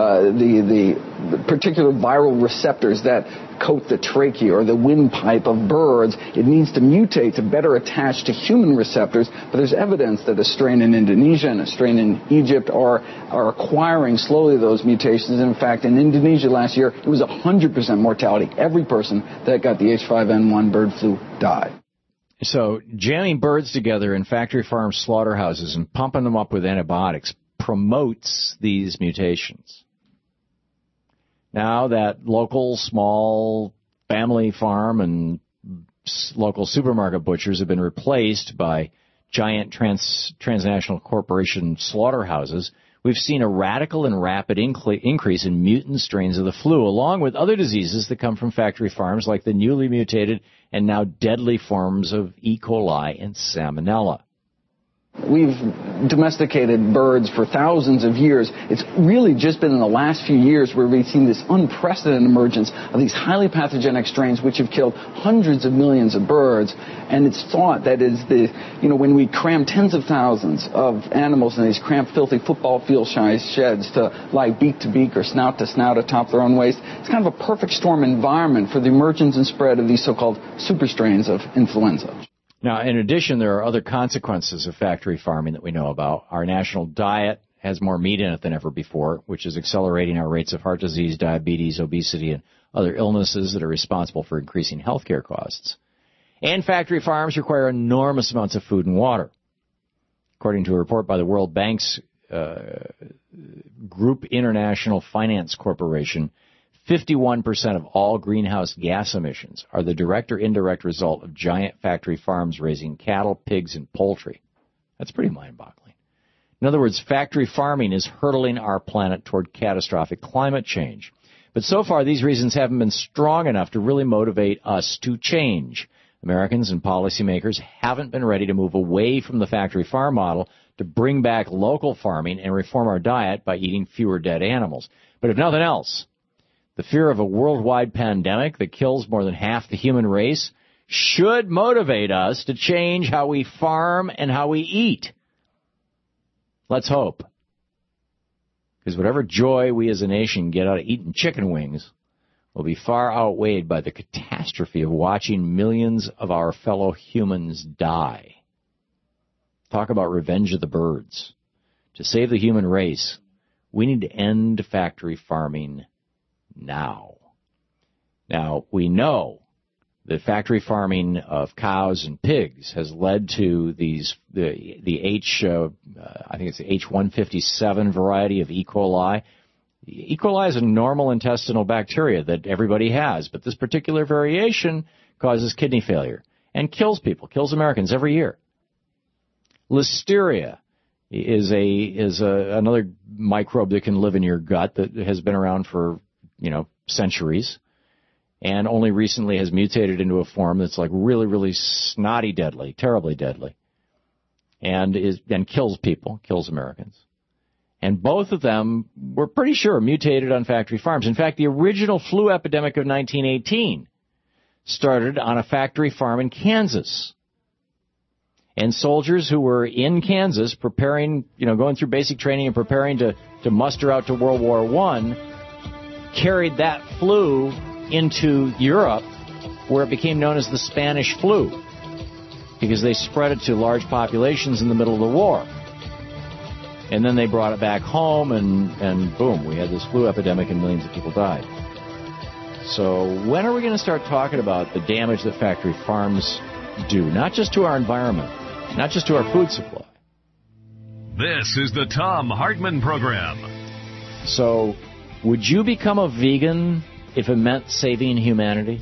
the particular viral receptors that coat the trachea or the windpipe of birds. It needs to mutate to better attach to human receptors, but there's evidence that a strain in Indonesia and a strain in Egypt are acquiring slowly those mutations. In fact, in Indonesia last year, it was 100% mortality. Every person that got the H5N1 bird flu died. So jamming birds together in factory farm slaughterhouses and pumping them up with antibiotics promotes these mutations. Now that local small family farm and local supermarket butchers have been replaced by giant transnational corporation slaughterhouses, we've seen a radical and rapid increase in mutant strains of the flu, along with other diseases that come from factory farms like the newly mutated and now deadly forms of E. coli and Salmonella. We've domesticated birds for thousands of years. It's really just been in the last few years where we've seen this unprecedented emergence of these highly pathogenic strains which have killed hundreds of millions of birds. And it's thought that is when we cram tens of thousands of animals in these cramped, filthy football field-sized sheds to lie beak to beak or snout to snout atop their own waste, it's kind of a perfect storm environment for the emergence and spread of these so-called super strains of influenza. Now, in addition, there are other consequences of factory farming that we know about. Our national diet has more meat in it than ever before, which is accelerating our rates of heart disease, diabetes, obesity, and other illnesses that are responsible for increasing healthcare costs. And factory farms require enormous amounts of food and water. According to a report by the World Bank's Group International Finance Corporation, 51% of all greenhouse gas emissions are the direct or indirect result of giant factory farms raising cattle, pigs, and poultry. That's pretty mind-boggling. In other words, factory farming is hurtling our planet toward catastrophic climate change. But so far, these reasons haven't been strong enough to really motivate us to change. Americans and policymakers haven't been ready to move away from the factory farm model to bring back local farming and reform our diet by eating fewer dead animals. But if nothing else, the fear of a worldwide pandemic that kills more than half the human race should motivate us to change how we farm and how we eat. Let's hope. Because whatever joy we as a nation get out of eating chicken wings will be far outweighed by the catastrophe of watching millions of our fellow humans die. Talk about revenge of the birds. To save the human race, we need to end factory farming now. Now, we know that factory farming of cows and pigs has led to the H157 variety of E. coli. E. coli is a normal intestinal bacteria that everybody has, but this particular variation causes kidney failure and kills people, kills Americans every year. Listeria is another microbe that can live in your gut that has been around for centuries, and only recently has mutated into a form that's like really, really snotty deadly, terribly deadly, and kills people, kills Americans. And both of them, we're pretty sure, mutated on factory farms. In fact, the original flu epidemic of 1918 started on a factory farm in Kansas. And soldiers who were in Kansas preparing, going through basic training and preparing to muster out to World War I, carried that flu into Europe, where it became known as the Spanish flu, because they spread it to large populations in the middle of the war. And then they brought it back home, and boom, we had this flu epidemic and millions of people died. So when are we going to start talking about the damage that factory farms do, not just to our environment, not just to our food supply? This is the Thom Hartmann Program. So, would you become a vegan if it meant saving humanity?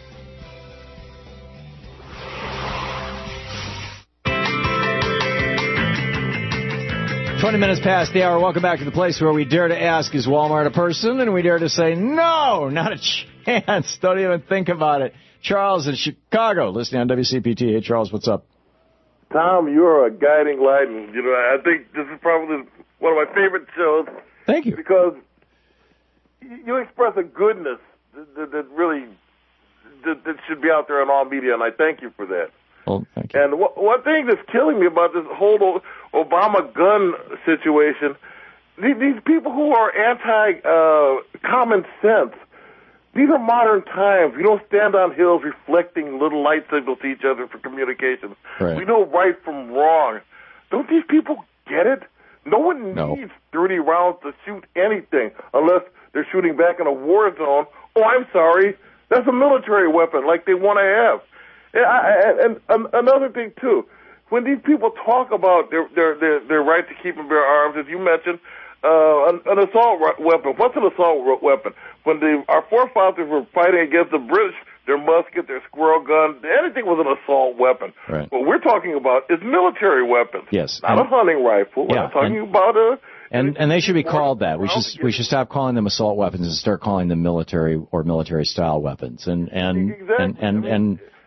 $20 past the hour. Welcome back to the place where we dare to ask, is Walmart a person? And we dare to say, no, not a chance. Don't even think about it. Charles in Chicago, listening on WCPT. Hey, Charles, what's up? Tom, you're a guiding light, and I think this is probably one of my favorite shows. Thank you. Because you express a goodness that really that should be out there in all media, and I thank you for that. Well, thank you. And one thing that's killing me about this whole Obama gun situation, these people who are anti-common sense, these are modern times. We don't stand on hills reflecting little light signals to each other for communication. Right. We know right from wrong. Don't these people get it? No one needs 30 rounds to shoot anything unless they're shooting back in a war zone. Oh, I'm sorry. That's a military weapon like they want to have. And another thing, too, when these people talk about their right to keep and bear arms, as you mentioned, an assault weapon. What's an assault weapon? When our forefathers were fighting against the British, their musket, their squirrel gun, anything was an assault weapon. Right. What we're talking about is military weapons. Yes. Not a hunting rifle. Yeah, we're talking about And they should be called that. We should stop calling them assault weapons and start calling them military or military style weapons. And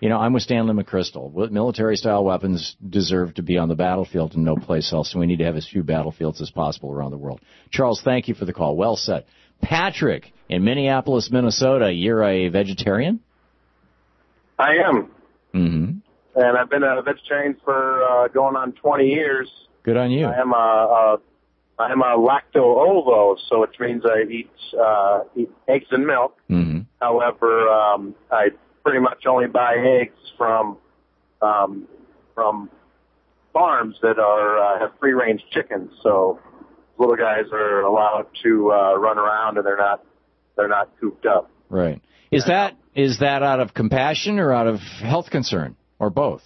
I'm with Stanley McChrystal. Military-style weapons deserve to be on the battlefield and no place else, and we need to have as few battlefields as possible around the world. Charles, thank you for the call. Well said. Patrick in Minneapolis, Minnesota, you're a vegetarian? I am. Mm-hmm. And I've been a vegetarian for going on 20 years. Good on you. I am a lacto-ovo, so it means I eat eggs and milk. Mm-hmm. However, I pretty much only buy eggs from farms that have free-range chickens. So little guys are allowed to run around, and they're not cooped up. Right. Is that out of compassion or out of health concern, or both?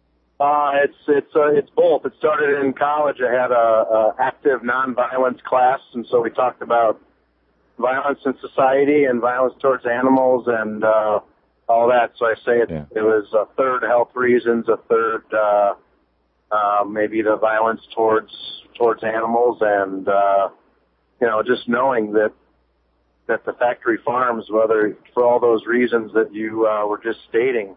It's both. It started in college. I had a active nonviolence class, and so we talked about violence in society and violence towards animals and all that. So I say it was a third health reasons, a third maybe the violence towards animals, and just knowing that the factory farms, whether for all those reasons that you were just stating,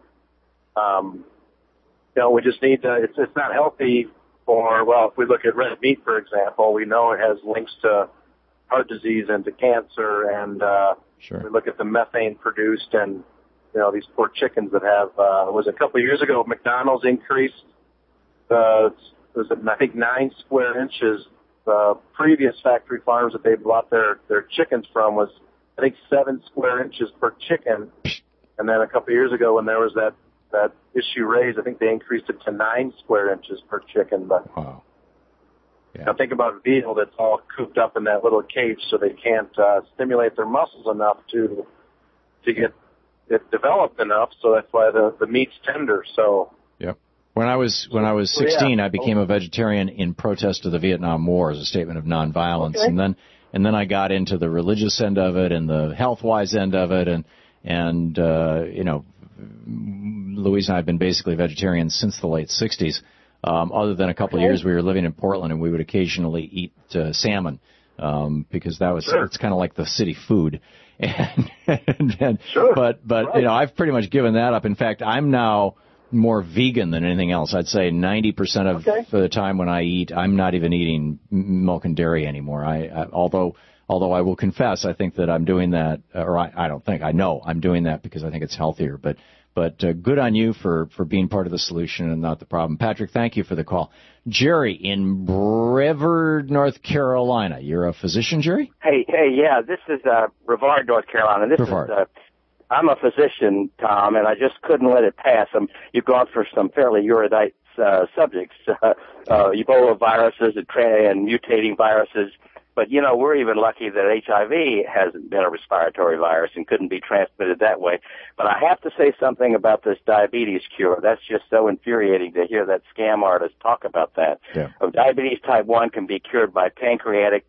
we just need to, it's not healthy if we look at red meat, for example, we know it has links to heart disease and to cancer, and we look at the methane produced, and, these poor chickens that have, was a couple of years ago, McDonald's increased, I think 9 square inches. The previous factory farms that they bought their chickens from was, I think, 7 square inches per chicken. And then a couple of years ago when there was that issue raised, I think they increased it to 9 square inches per chicken. But wow. Think about veal that's all cooped up in that little cage, so they can't stimulate their muscles enough to get it developed enough. So that's why the meat's tender. So. Yep. When I was 16, I became a vegetarian in protest of the Vietnam War as a statement of nonviolence, and then I got into the religious end of it and the health-wise end of it, and Louise and I have been basically vegetarians since the late 60s. Other than a couple of years we were living in Portland, and we would occasionally eat salmon because it's kind of like the city food. But I've pretty much given that up. In fact, I'm now more vegan than anything else. I'd say 90% of the time when I eat, I'm not even eating milk and dairy anymore. Although I will confess, I think that I'm doing that, or I don't think, I know I'm doing that because I think it's healthier. But good on you for being part of the solution and not the problem. Patrick, thank you for the call. Jerry in Brevard, North Carolina. You're a physician, Jerry? Hey, yeah, this is Brevard, North Carolina. I'm a physician, Tom, and I just couldn't let it pass. You've gone for some fairly erudite subjects, Ebola viruses and mutating viruses. But, we're even lucky that HIV hasn't been a respiratory virus and couldn't be transmitted that way. But I have to say something about this diabetes cure. That's just so infuriating to hear that scam artist talk about that. Yeah. Diabetes type 1 can be cured by pancreatic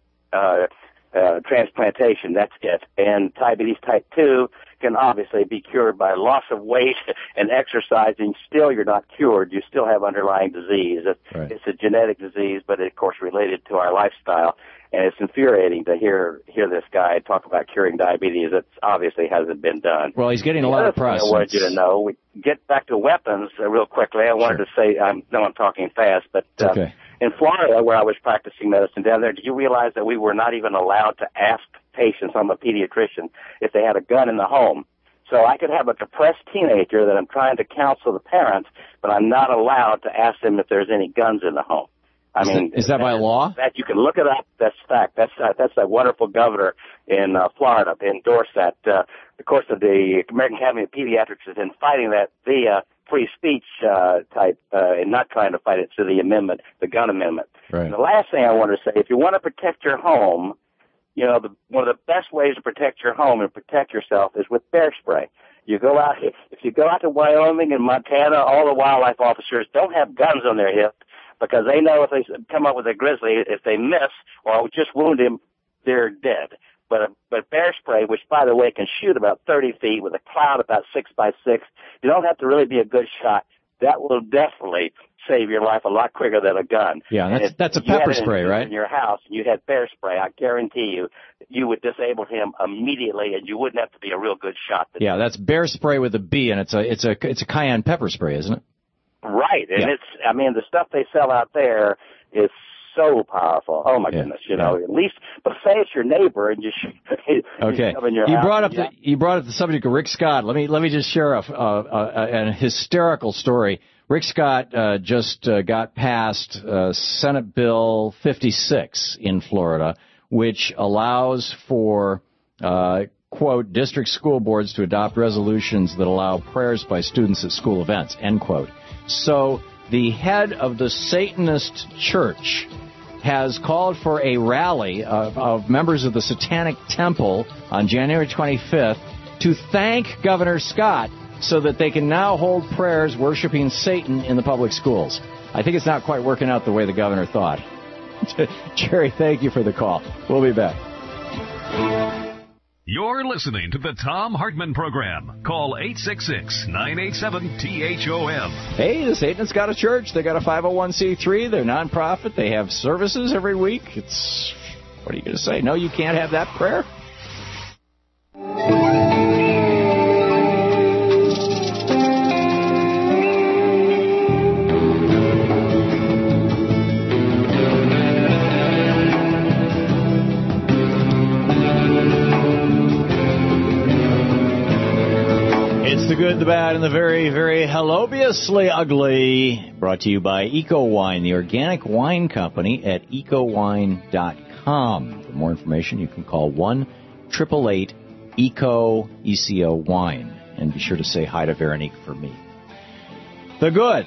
transplantation. That's it. And diabetes type 2 can obviously be cured by loss of weight and exercising. Still, you're not cured. You still have underlying disease. It's a genetic disease, but of course related to our lifestyle. And it's infuriating to hear this guy talk about curing diabetes. It obviously hasn't been done. Well, he's getting a lot of press. I wanted you to know. We get back to weapons real quickly. I wanted to say, I know I'm talking fast, but in Florida, where I was practicing medicine down there, did you realize that we were not even allowed to ask patients, I'm a pediatrician, if they had a gun in the home? So I could have a depressed teenager that I'm trying to counsel the parents, but I'm not allowed to ask them if there's any guns in the home. Is that by law? That you can look it up. That's fact. That's that wonderful governor in Florida endorsed that. Of course, the American Academy of Pediatrics has been fighting that via free speech type and not trying to fight it through the amendment, the gun amendment. Right. And the last thing I want to say, if you want to protect your home, one of the best ways to protect your home and protect yourself is with bear spray. If you go out to Wyoming and Montana, all the wildlife officers don't have guns on their hips, because they know if they come up with a grizzly, if they miss or just wound him, they're dead. But bear spray, which, by the way, can shoot about 30 feet with a cloud about 6 by 6, you don't have to really be a good shot. That will definitely save your life a lot quicker than a gun. Yeah, that's a pepper spray, right? In your house, and you had bear spray, I guarantee you, you would disable him immediately, and you wouldn't have to be a real good shot. Yeah, that's bear spray with a B, and it's a cayenne pepper spray, isn't it? Right, and the stuff they sell out there is so powerful. Oh my goodness, at least, but say it's your neighbor and just okay. You brought up the subject of Rick Scott. Let me just share a hysterical story. Rick Scott just got passed Senate Bill 56 in Florida, which allows for quote, district school boards to adopt resolutions that allow prayers by students at school events, end quote. So the head of the Satanist church has called for a rally of members of the Satanic Temple on January 25th to thank Governor Scott so that they can now hold prayers worshiping Satan in the public schools. I think it's not quite working out the way the governor thought. Jerry, thank you for the call. We'll be back. You're listening to the Thom Hartmann Program. Call 866-987-THOM. Hey, the Satanists got a church. They got a 501c3. They're nonprofit. They have services every week. What are you going to say? No, you can't have that prayer? The good, the bad, and the very, very hellobiously ugly. Brought to you by Eco Wine, the organic wine company at ecowine.com. For more information, you can call 1-888-ECO-wine. And be sure to say hi to Veronique for me. The good,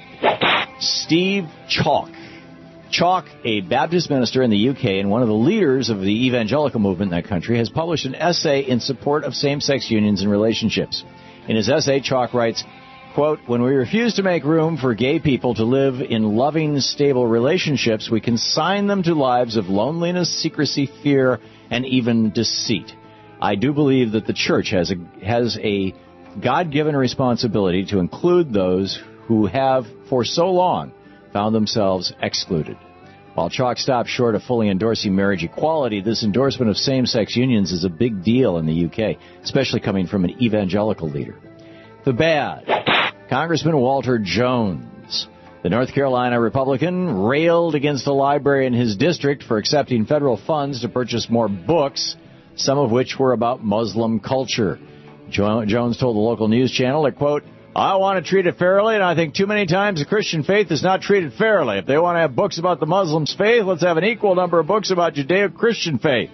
Steve Chalk. Chalk, a Baptist minister in the UK and one of the leaders of the evangelical movement in that country, has published an essay in support of same-sex unions and relationships. In his essay, Chalk writes, quote, when we refuse to make room for gay people to live in loving, stable relationships, we consign them to lives of loneliness, secrecy, fear, and even deceit. I do believe that the church has a God-given responsibility to include those who have, for so long, found themselves excluded. While Chalk stopped short of fully endorsing marriage equality, this endorsement of same-sex unions is a big deal in the UK, especially coming from an evangelical leader. The bad, Congressman Walter Jones. The North Carolina Republican railed against a library in his district for accepting federal funds to purchase more books, some of which were about Muslim culture. Jones told the local news channel that, quote, I want to treat it fairly, and I think too many times the Christian faith is not treated fairly. If they want to have books about the Muslims' faith, let's have an equal number of books about Judeo-Christian faith.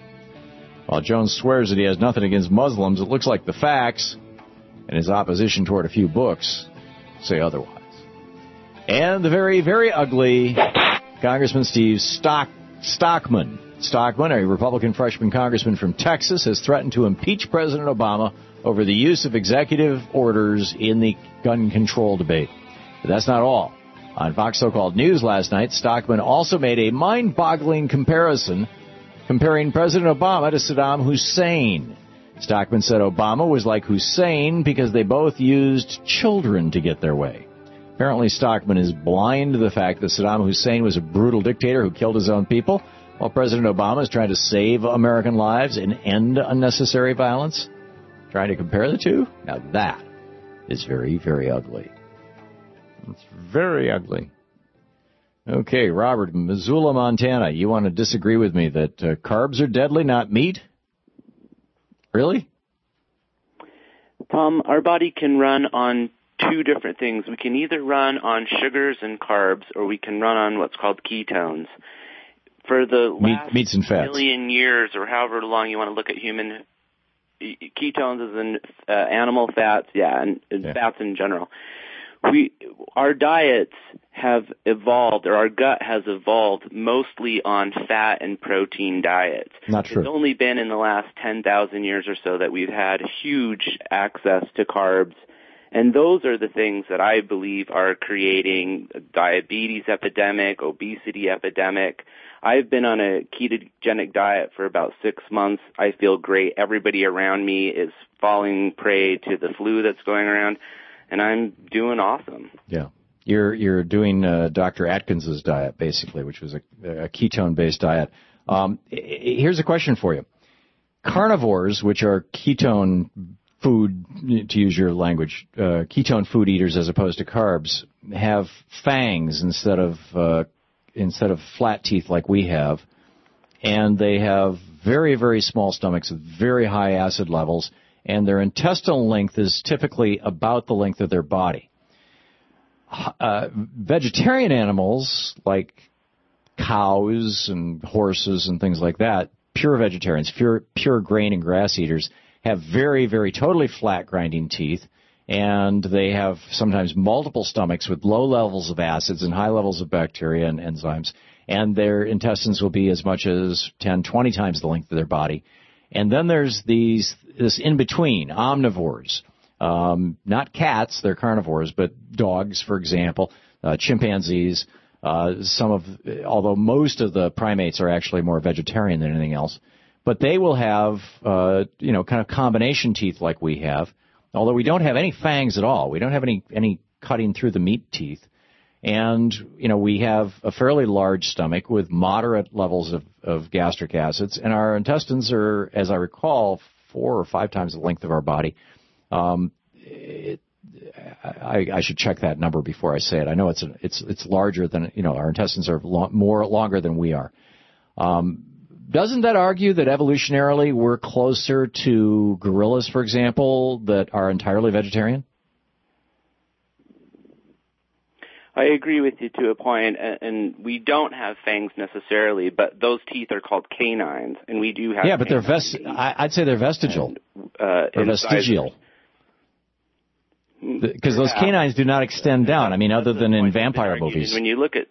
While Jones swears that he has nothing against Muslims, it looks like the facts and his opposition toward a few books say otherwise. And the very, very ugly Congressman Steve Stockman. Stockman, a Republican freshman congressman from Texas, has threatened to impeach President Obama over the use of executive orders in the gun control debate. But that's not all. On Fox So-Called News last night, Stockman also made a mind-boggling comparison comparing President Obama to Saddam Hussein. Stockman said Obama was like Hussein because they both used children to get their way. Apparently, Stockman is blind to the fact that Saddam Hussein was a brutal dictator who killed his own people, while President Obama is trying to save American lives and end unnecessary violence. Trying to compare the two? Now that is very, very ugly. It's very ugly. Okay, Robert, Missoula, Montana, you want to disagree with me that carbs are deadly, not meat? Really? Tom, our body can run on two different things. We can either run on sugars and carbs, or we can run on what's called ketones. For the last meats and fats. million years, or however long you want to look at human ketones as in animal fats, and fats in general. Our diets have evolved, or our gut has evolved mostly on fat and protein diets. Not true. It's only been in the last 10,000 years or so that we've had huge access to carbs. And those are the things that I believe are creating a diabetes epidemic, obesity epidemic. I've been on a ketogenic diet for about 6 months. I feel great. Everybody around me is falling prey to the flu that's going around, and I'm doing awesome. Yeah. You're doing Dr. Atkins's diet, basically, which was a ketone-based diet. Here's a question for you. carnivores, which are ketone food, to use your language, ketone food eaters as opposed to carbs, have fangs instead of flat teeth like we have, and they have very, very small stomachs with very high acid levels, and their intestinal length is typically about the length of their body. Vegetarian animals like cows and horses and things like that, pure vegetarians, pure grain and grass eaters, have very, very totally flat grinding teeth, and they have sometimes multiple stomachs with low levels of acids and high levels of bacteria and enzymes, and their intestines will be as much as 10, 20 times the length of their body. And then there's this in-between, omnivores. Not cats, they're carnivores, but dogs, for example, chimpanzees, although most of the primates are actually more vegetarian than anything else. But they will have, kind of combination teeth like we have, although we don't have any fangs at all. We don't have any cutting through the meat teeth. And, we have a fairly large stomach with moderate levels of gastric acids, and our intestines are, as I recall, 4 or 5 times the length of our body. I should check that number before I say it. I know it's larger than, our intestines are longer than we are. Doesn't that argue that evolutionarily we're closer to gorillas, for example, that are entirely vegetarian? I agree with you to a point, and we don't have fangs necessarily, but those teeth are called canines, and we do have. Yeah, but I'd say they're vestigial or vestigial, because those canines do not extend down. I mean, other than in vampire movies. When you look at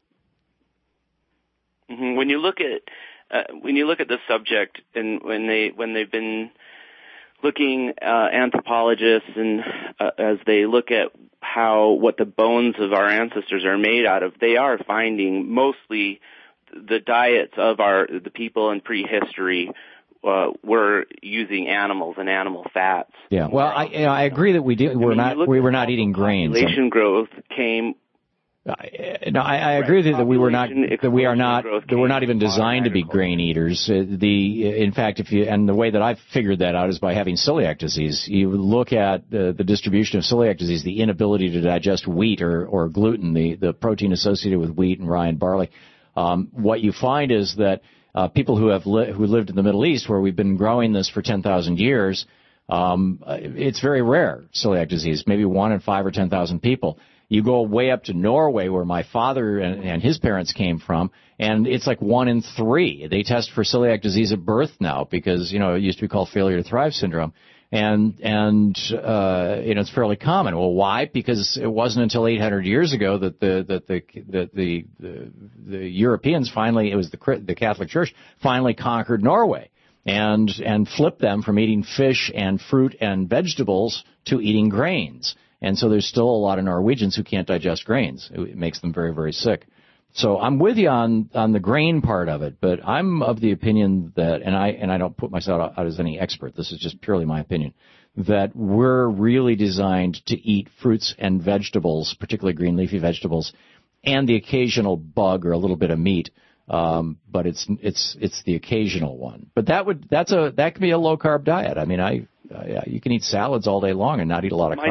the subject, and when they've been looking, anthropologists, and as they look at what the bones of our ancestors are made out of, they are finding mostly the diets of the people in prehistory were using animals and animal fats. Yeah, well, I agree that we were not eating grains. Population growth came. No, I agree with you that we're not even designed to be grain eaters. In fact, and the way that I've figured that out is by having celiac disease. You look at the distribution of celiac disease, the inability to digest wheat or gluten, the protein associated with wheat and rye and barley. What you find is that people who lived in the Middle East, where we've been growing this for 10,000 years, it's very rare, celiac disease, maybe 1 in 5 or 10,000 people. You go way up to Norway, where my father and his parents came from, and it's like 1 in 3. They test for celiac disease at birth now because, it used to be called failure to thrive syndrome. And it's fairly common. Well, why? Because it wasn't until 800 years ago that the Europeans finally, it was the Catholic Church, finally conquered Norway and flipped them from eating fish and fruit and vegetables to eating grains. And so there's still a lot of Norwegians who can't digest grains. It makes them very, very sick. So I'm with you on the grain part of it, but I'm of the opinion that, and I don't put myself out as any expert, this is just purely my opinion, that we're really designed to eat fruits and vegetables, particularly green leafy vegetables, and the occasional bug or a little bit of meat. But it's the occasional one. But that could be a low carb diet. I mean, you can eat salads all day long and not eat a lot of carbs.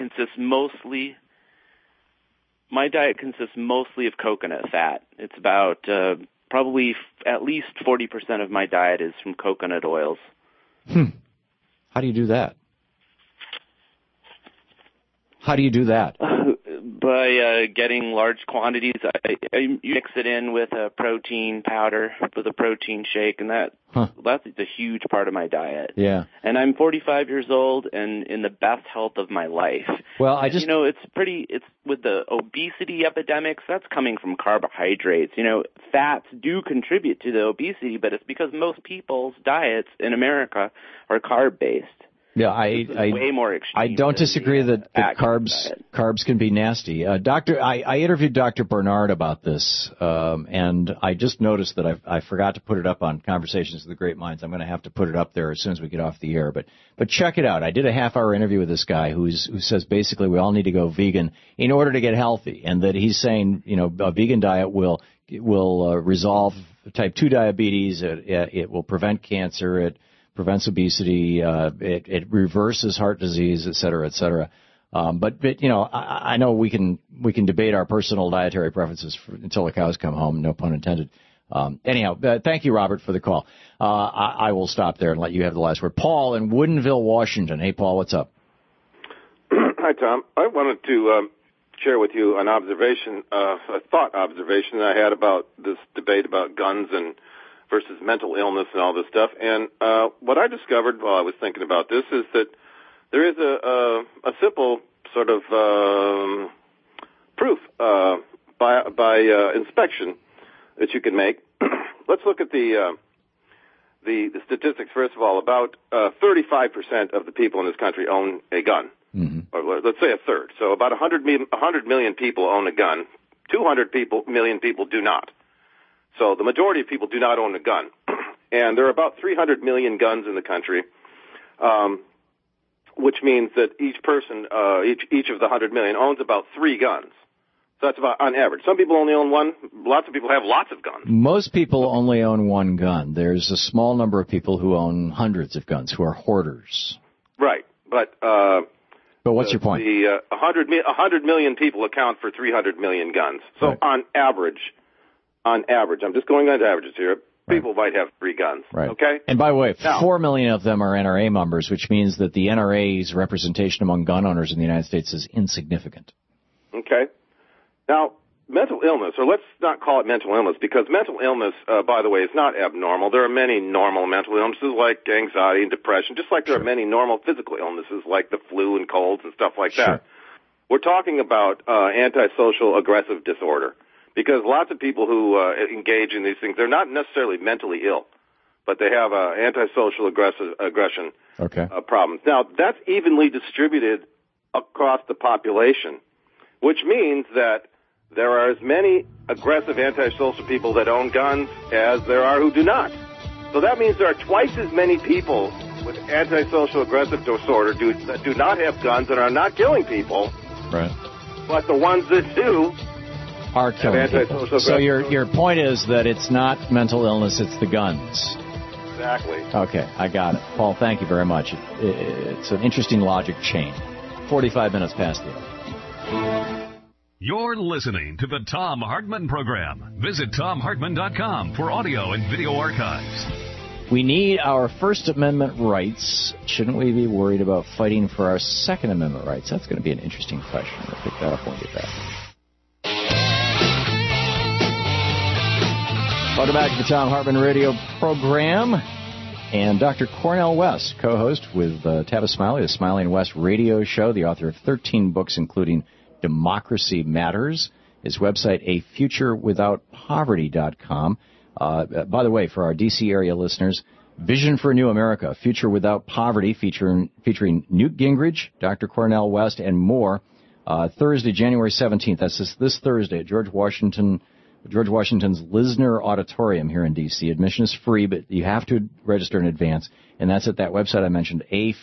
My diet consists mostly of coconut fat. It's about probably at least 40% of my diet is from coconut oils. How do you do that? By getting large quantities. I mix it in with a protein powder, with a protein shake, and that's a huge part of my diet. Yeah. And I'm 45 years old and in the best health of my life. Well, it's with the obesity epidemics, that's coming from carbohydrates. Fats do contribute to the obesity, but it's because most people's diets in America are carb-based. Yeah, way more extreme. I don't disagree that carbs can be nasty. I interviewed Dr. Bernard about this, and I just noticed that I forgot to put it up on Conversations with the Great Minds. I'm going to have to put it up there as soon as we get off the air. But check it out. I did a half-hour interview with this guy who says basically we all need to go vegan in order to get healthy, and that he's saying a vegan diet will resolve type 2 diabetes. It will prevent cancer. prevents obesity, it reverses heart disease, et cetera, et cetera. But I know we can debate our personal dietary preferences until the cows come home, no pun intended. Anyhow, thank you, Robert, for the call. I will stop there and let you have the last word. Paul in Woodinville, Washington. Hey, Paul, what's up? Hi, Tom. I wanted to share with you an observation, a thought observation that I had about this debate about guns and versus mental illness and all this stuff. And what I discovered while I was thinking about this is that there is a simple sort of proof by inspection that you can make. Let's look at the statistics first of all. About 35% of the people in this country own a gun. Mm-hmm. Or let's say a third. So about 100 million people own a gun. 200 million people do not. So the majority of people do not own a gun. And there are about 300 million guns in the country, which means that each person, each of the 100 million owns about 3 guns. So that's about on average. Some people only own one. Lots of people have lots of guns. Most people only own one gun. There's a small number of people who own hundreds of guns, who are hoarders. Right. But what's your point? The 100 million people account for 300 million guns. So right. on average, I'm just going on averages here, people might have 3 guns. Right. Okay? And by the way, 4 million of them are NRA members, which means that the NRA's representation among gun owners in the United States is insignificant. Okay. Now, mental illness, or let's not call it mental illness, because mental illness, by the way, is not abnormal. There are many normal mental illnesses like anxiety and depression, just like there are many normal physical illnesses like the flu and colds and stuff like that. We're talking about antisocial aggressive disorder, because lots of people who engage in these things, they're not necessarily mentally ill, but they have antisocial aggression problems. Now, that's evenly distributed across the population, which means that there are as many aggressive antisocial people that own guns as there are who do not. So that means there are twice as many people with antisocial aggressive disorder that do not have guns and are not killing people. Right. But the ones that do are killing people. So your point is that it's not mental illness, it's the guns. Exactly. Okay, I got it. Paul, thank you very much. It's an interesting logic chain. 45 minutes past the hour. You're listening to the Thom Hartmann Program. Visit ThomHartmann.com for audio and video archives. We need our First Amendment rights. Shouldn't we be worried about fighting for our Second Amendment rights? That's going to be an interesting question. We'll pick that up when we get back. Welcome back to the Thom Hartmann Radio Program. And Dr. Cornel West, co-host with Tavis Smiley, the Smiley and West radio show, the author of 13 books, including Democracy Matters. His website, afuturewithoutpoverty.com. By the way, for our D.C. area listeners, Vision for a New America, Future Without Poverty, featuring Newt Gingrich, Dr. Cornel West, and more. Thursday, January 17th. That's this Thursday at George Washington's Lisner Auditorium here in D.C. Admission is free, but you have to register in advance. And that's at that website I mentioned,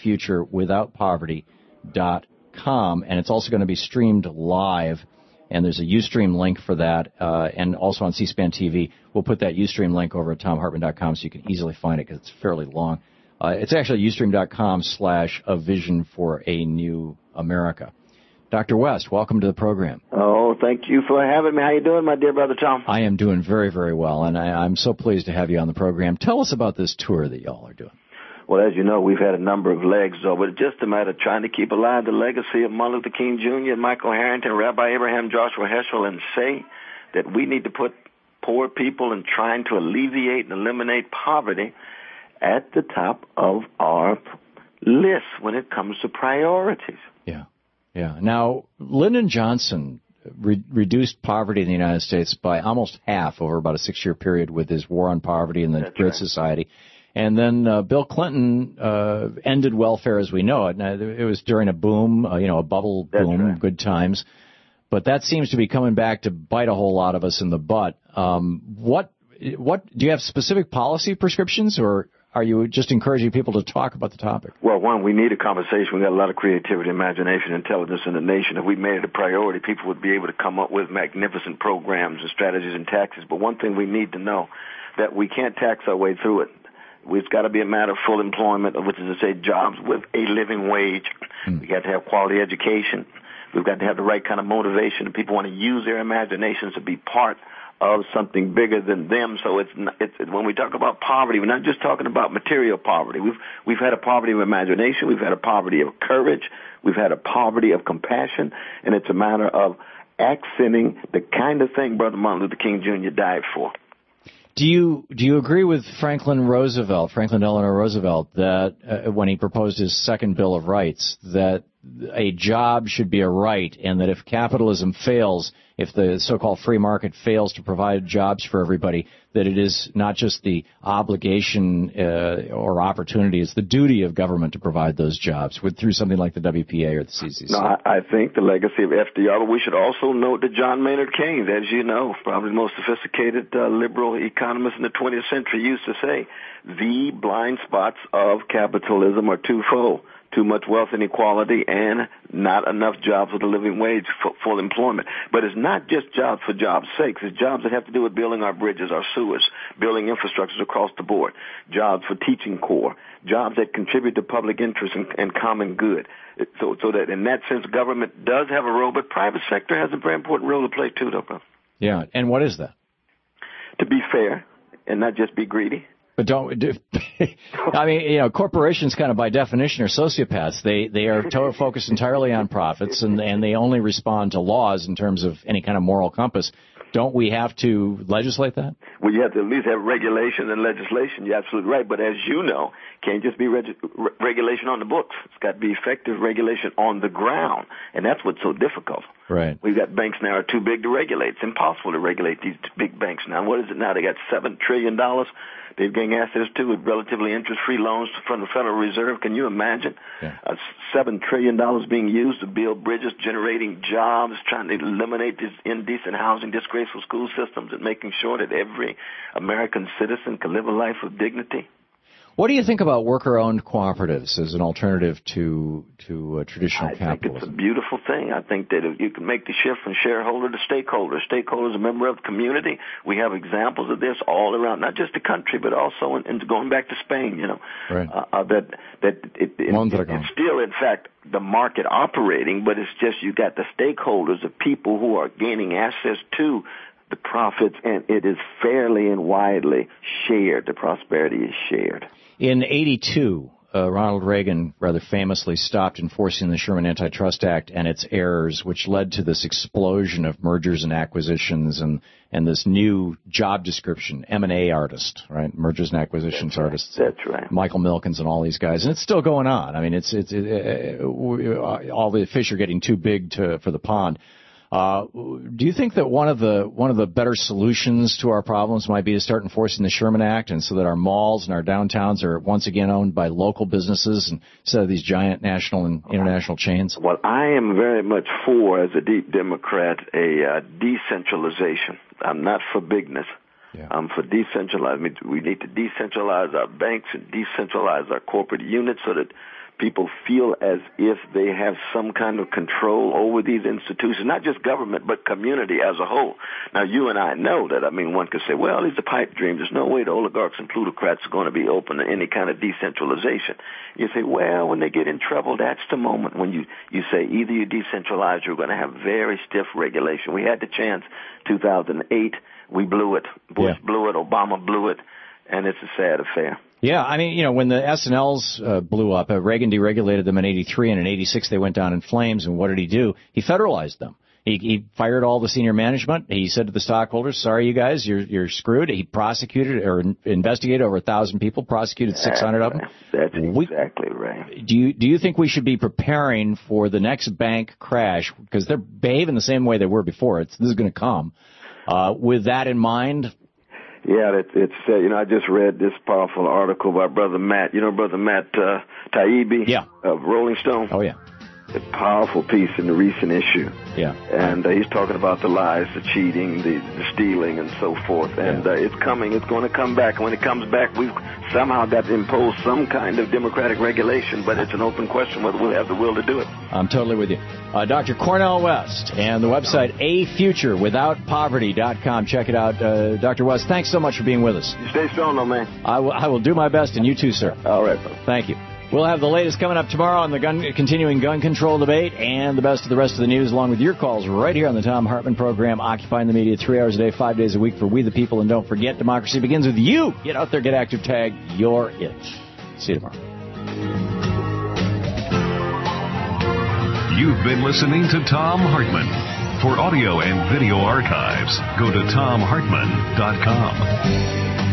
afuturewithoutpoverty.com. And it's also going to be streamed live, and there's a Ustream link for that, and also on C-SPAN TV. We'll put that Ustream link over at ThomHartmann.com so you can easily find it because it's fairly long. It's actually Ustream.com/A Vision for a New America. Dr. West, welcome to the program. Oh, thank you for having me. How you doing, my dear brother Tom? I am doing very, very well, and I'm so pleased to have you on the program. Tell us about this tour that y'all are doing. Well, as you know, we've had a number of legs over. It's just a matter of trying to keep alive the legacy of Martin Luther King Jr., Michael Harrington, Rabbi Abraham Joshua Heschel, and say that we need to put poor people and trying to alleviate and eliminate poverty at the top of our list when it comes to priorities. Yeah. Now, Lyndon Johnson reduced poverty in the United States by almost half over about a 6-year period with his War on Poverty and the Great Society. And then Bill Clinton ended welfare as we know it. Now, it was during a boom, a bubble boom, good times. But that seems to be coming back to bite a whole lot of us in the butt. What do you have specific policy prescriptions, or are you just encouraging people to talk about the topic? Well, one, we need a conversation. We've got a lot of creativity, imagination, intelligence in the nation. If we made it a priority, people would be able to come up with magnificent programs and strategies and taxes. But one thing we need to know, that we can't tax our way through it. It's got to be a matter of full employment, which is to say jobs with a living wage. We got to have quality education. We've got to have the right kind of motivation. People want to use their imaginations to be part of something bigger than them. So it's when we talk about poverty, we're not just talking about material poverty. We've had a poverty of imagination. We've had a poverty of courage. We've had a poverty of compassion. And it's a matter of accenting the kind of thing Brother Martin Luther King Jr. died for. Do you agree with Franklin Delano Roosevelt, that when he proposed his second Bill of Rights, that a job should be a right, and that if capitalism fails, if the so-called free market fails to provide jobs for everybody, that it is not just the obligation or opportunity, it's the duty of government to provide those jobs through something like the WPA or the CCC? No, I think the legacy of FDR, but we should also note that John Maynard Keynes, as you know, probably the most sophisticated liberal economist in the 20th century, used to say, the blind spots of capitalism are twofold. Too much wealth inequality and not enough jobs with a living wage for full employment. But it's not just jobs for jobs' sake. It's jobs that have to do with building our bridges, our sewers, building infrastructures across the board, jobs for teaching corps, jobs that contribute to public interest and common good. So that in that sense, government does have a role, but private sector has a very important role to play too, though, bro. Yeah, and what is that? To be fair and not just be greedy. But I mean, corporations kind of by definition are sociopaths. They are focused entirely on profits, and they only respond to laws in terms of any kind of moral compass. Don't we have to legislate that? Well, you have to at least have regulation and legislation. You're absolutely right. But as you know, can't just be regulation on the books. It's got to be effective regulation on the ground. And that's what's so difficult. Right. We've got banks now are too big to regulate. It's impossible to regulate these big banks now. What is it now? They got $7 trillion. They've gained access to with relatively interest-free loans from the Federal Reserve. Can you imagine? Yeah. $7 trillion being used to build bridges, generating jobs, trying to eliminate these indecent housing, disgraceful school systems, and making sure that every American citizen can live a life of dignity. What do you think about worker-owned cooperatives as an alternative to traditional capitalism? I think it's a beautiful thing. I think that if you can make the shift from shareholder to stakeholder. Stakeholder is a member of the community. We have examples of this all around, not just the country, but also in going back to Spain. Right. It's still, in fact, the market operating, but it's just you got the stakeholders, the people who are gaining access to the profits, and it is fairly and widely shared. The prosperity is shared. In 82, Ronald Reagan rather famously stopped enforcing the Sherman Antitrust Act and its errors, which led to this explosion of mergers and acquisitions and this new job description, M&A artist, right? Mergers and acquisitions artists. That's right. Michael Milkins and all these guys. And it's still going on. I mean, all the fish are getting too big for the pond. Do you think that one of the better solutions to our problems might be to start enforcing the Sherman Act, and so that our malls and our downtowns are once again owned by local businesses instead of these giant national and international chains? Well, I am very much for, as a deep Democrat, a decentralization. I'm not for bigness. Yeah. I'm for decentralized. I mean, we need to decentralize our banks and decentralize our corporate units so that people feel as if they have some kind of control over these institutions, not just government, but community as a whole. Now, you and I know that. I mean, one could say, well, these are pipe dreams. There's no way the oligarchs and plutocrats are going to be open to any kind of decentralization. You say, well, when they get in trouble, that's the moment when you say either you decentralize or you're going to have very stiff regulation. We had the chance, 2008. We blew it. Bush blew it. Obama blew it. And it's a sad affair. Yeah, I mean, when the S&Ls blew up, Reagan deregulated them in 83, and in 86 they went down in flames, and what did he do? He federalized them. He fired all the senior management. He said to the stockholders, sorry, you guys, you're screwed. He prosecuted or investigated over 1,000 people, prosecuted 600 of them. That's exactly right. Do you think we should be preparing for the next bank crash, because they're behaving the same way they were before? This is going to come. With that in mind? Yeah, it's I just read this powerful article by Brother Matt. You know Brother Matt Taibbi of Rolling Stone? Oh, yeah. powerful piece in the recent issue. Yeah. And he's talking about the lies, the cheating, the stealing, and so forth. And it's coming. It's going to come back. And when it comes back, we've somehow got to impose some kind of democratic regulation, but it's an open question whether we'll have the will to do it. I'm totally with you. Dr. Cornel West and the website afuturewithoutpoverty.com. Check it out. Dr. West, thanks so much for being with us. You stay strong, though, man. I will do my best, and you too, sir. All right, brother. Thank you. We'll have the latest coming up tomorrow on the continuing gun control debate and the rest of the news, along with your calls right here on the Thom Hartmann program, occupying the media 3 hours a day, 5 days a week for We the People. And don't forget, democracy begins with you. Get out there, get active, tag, you're it. See you tomorrow. You've been listening to Thom Hartmann. For audio and video archives, go to ThomHartmann.com.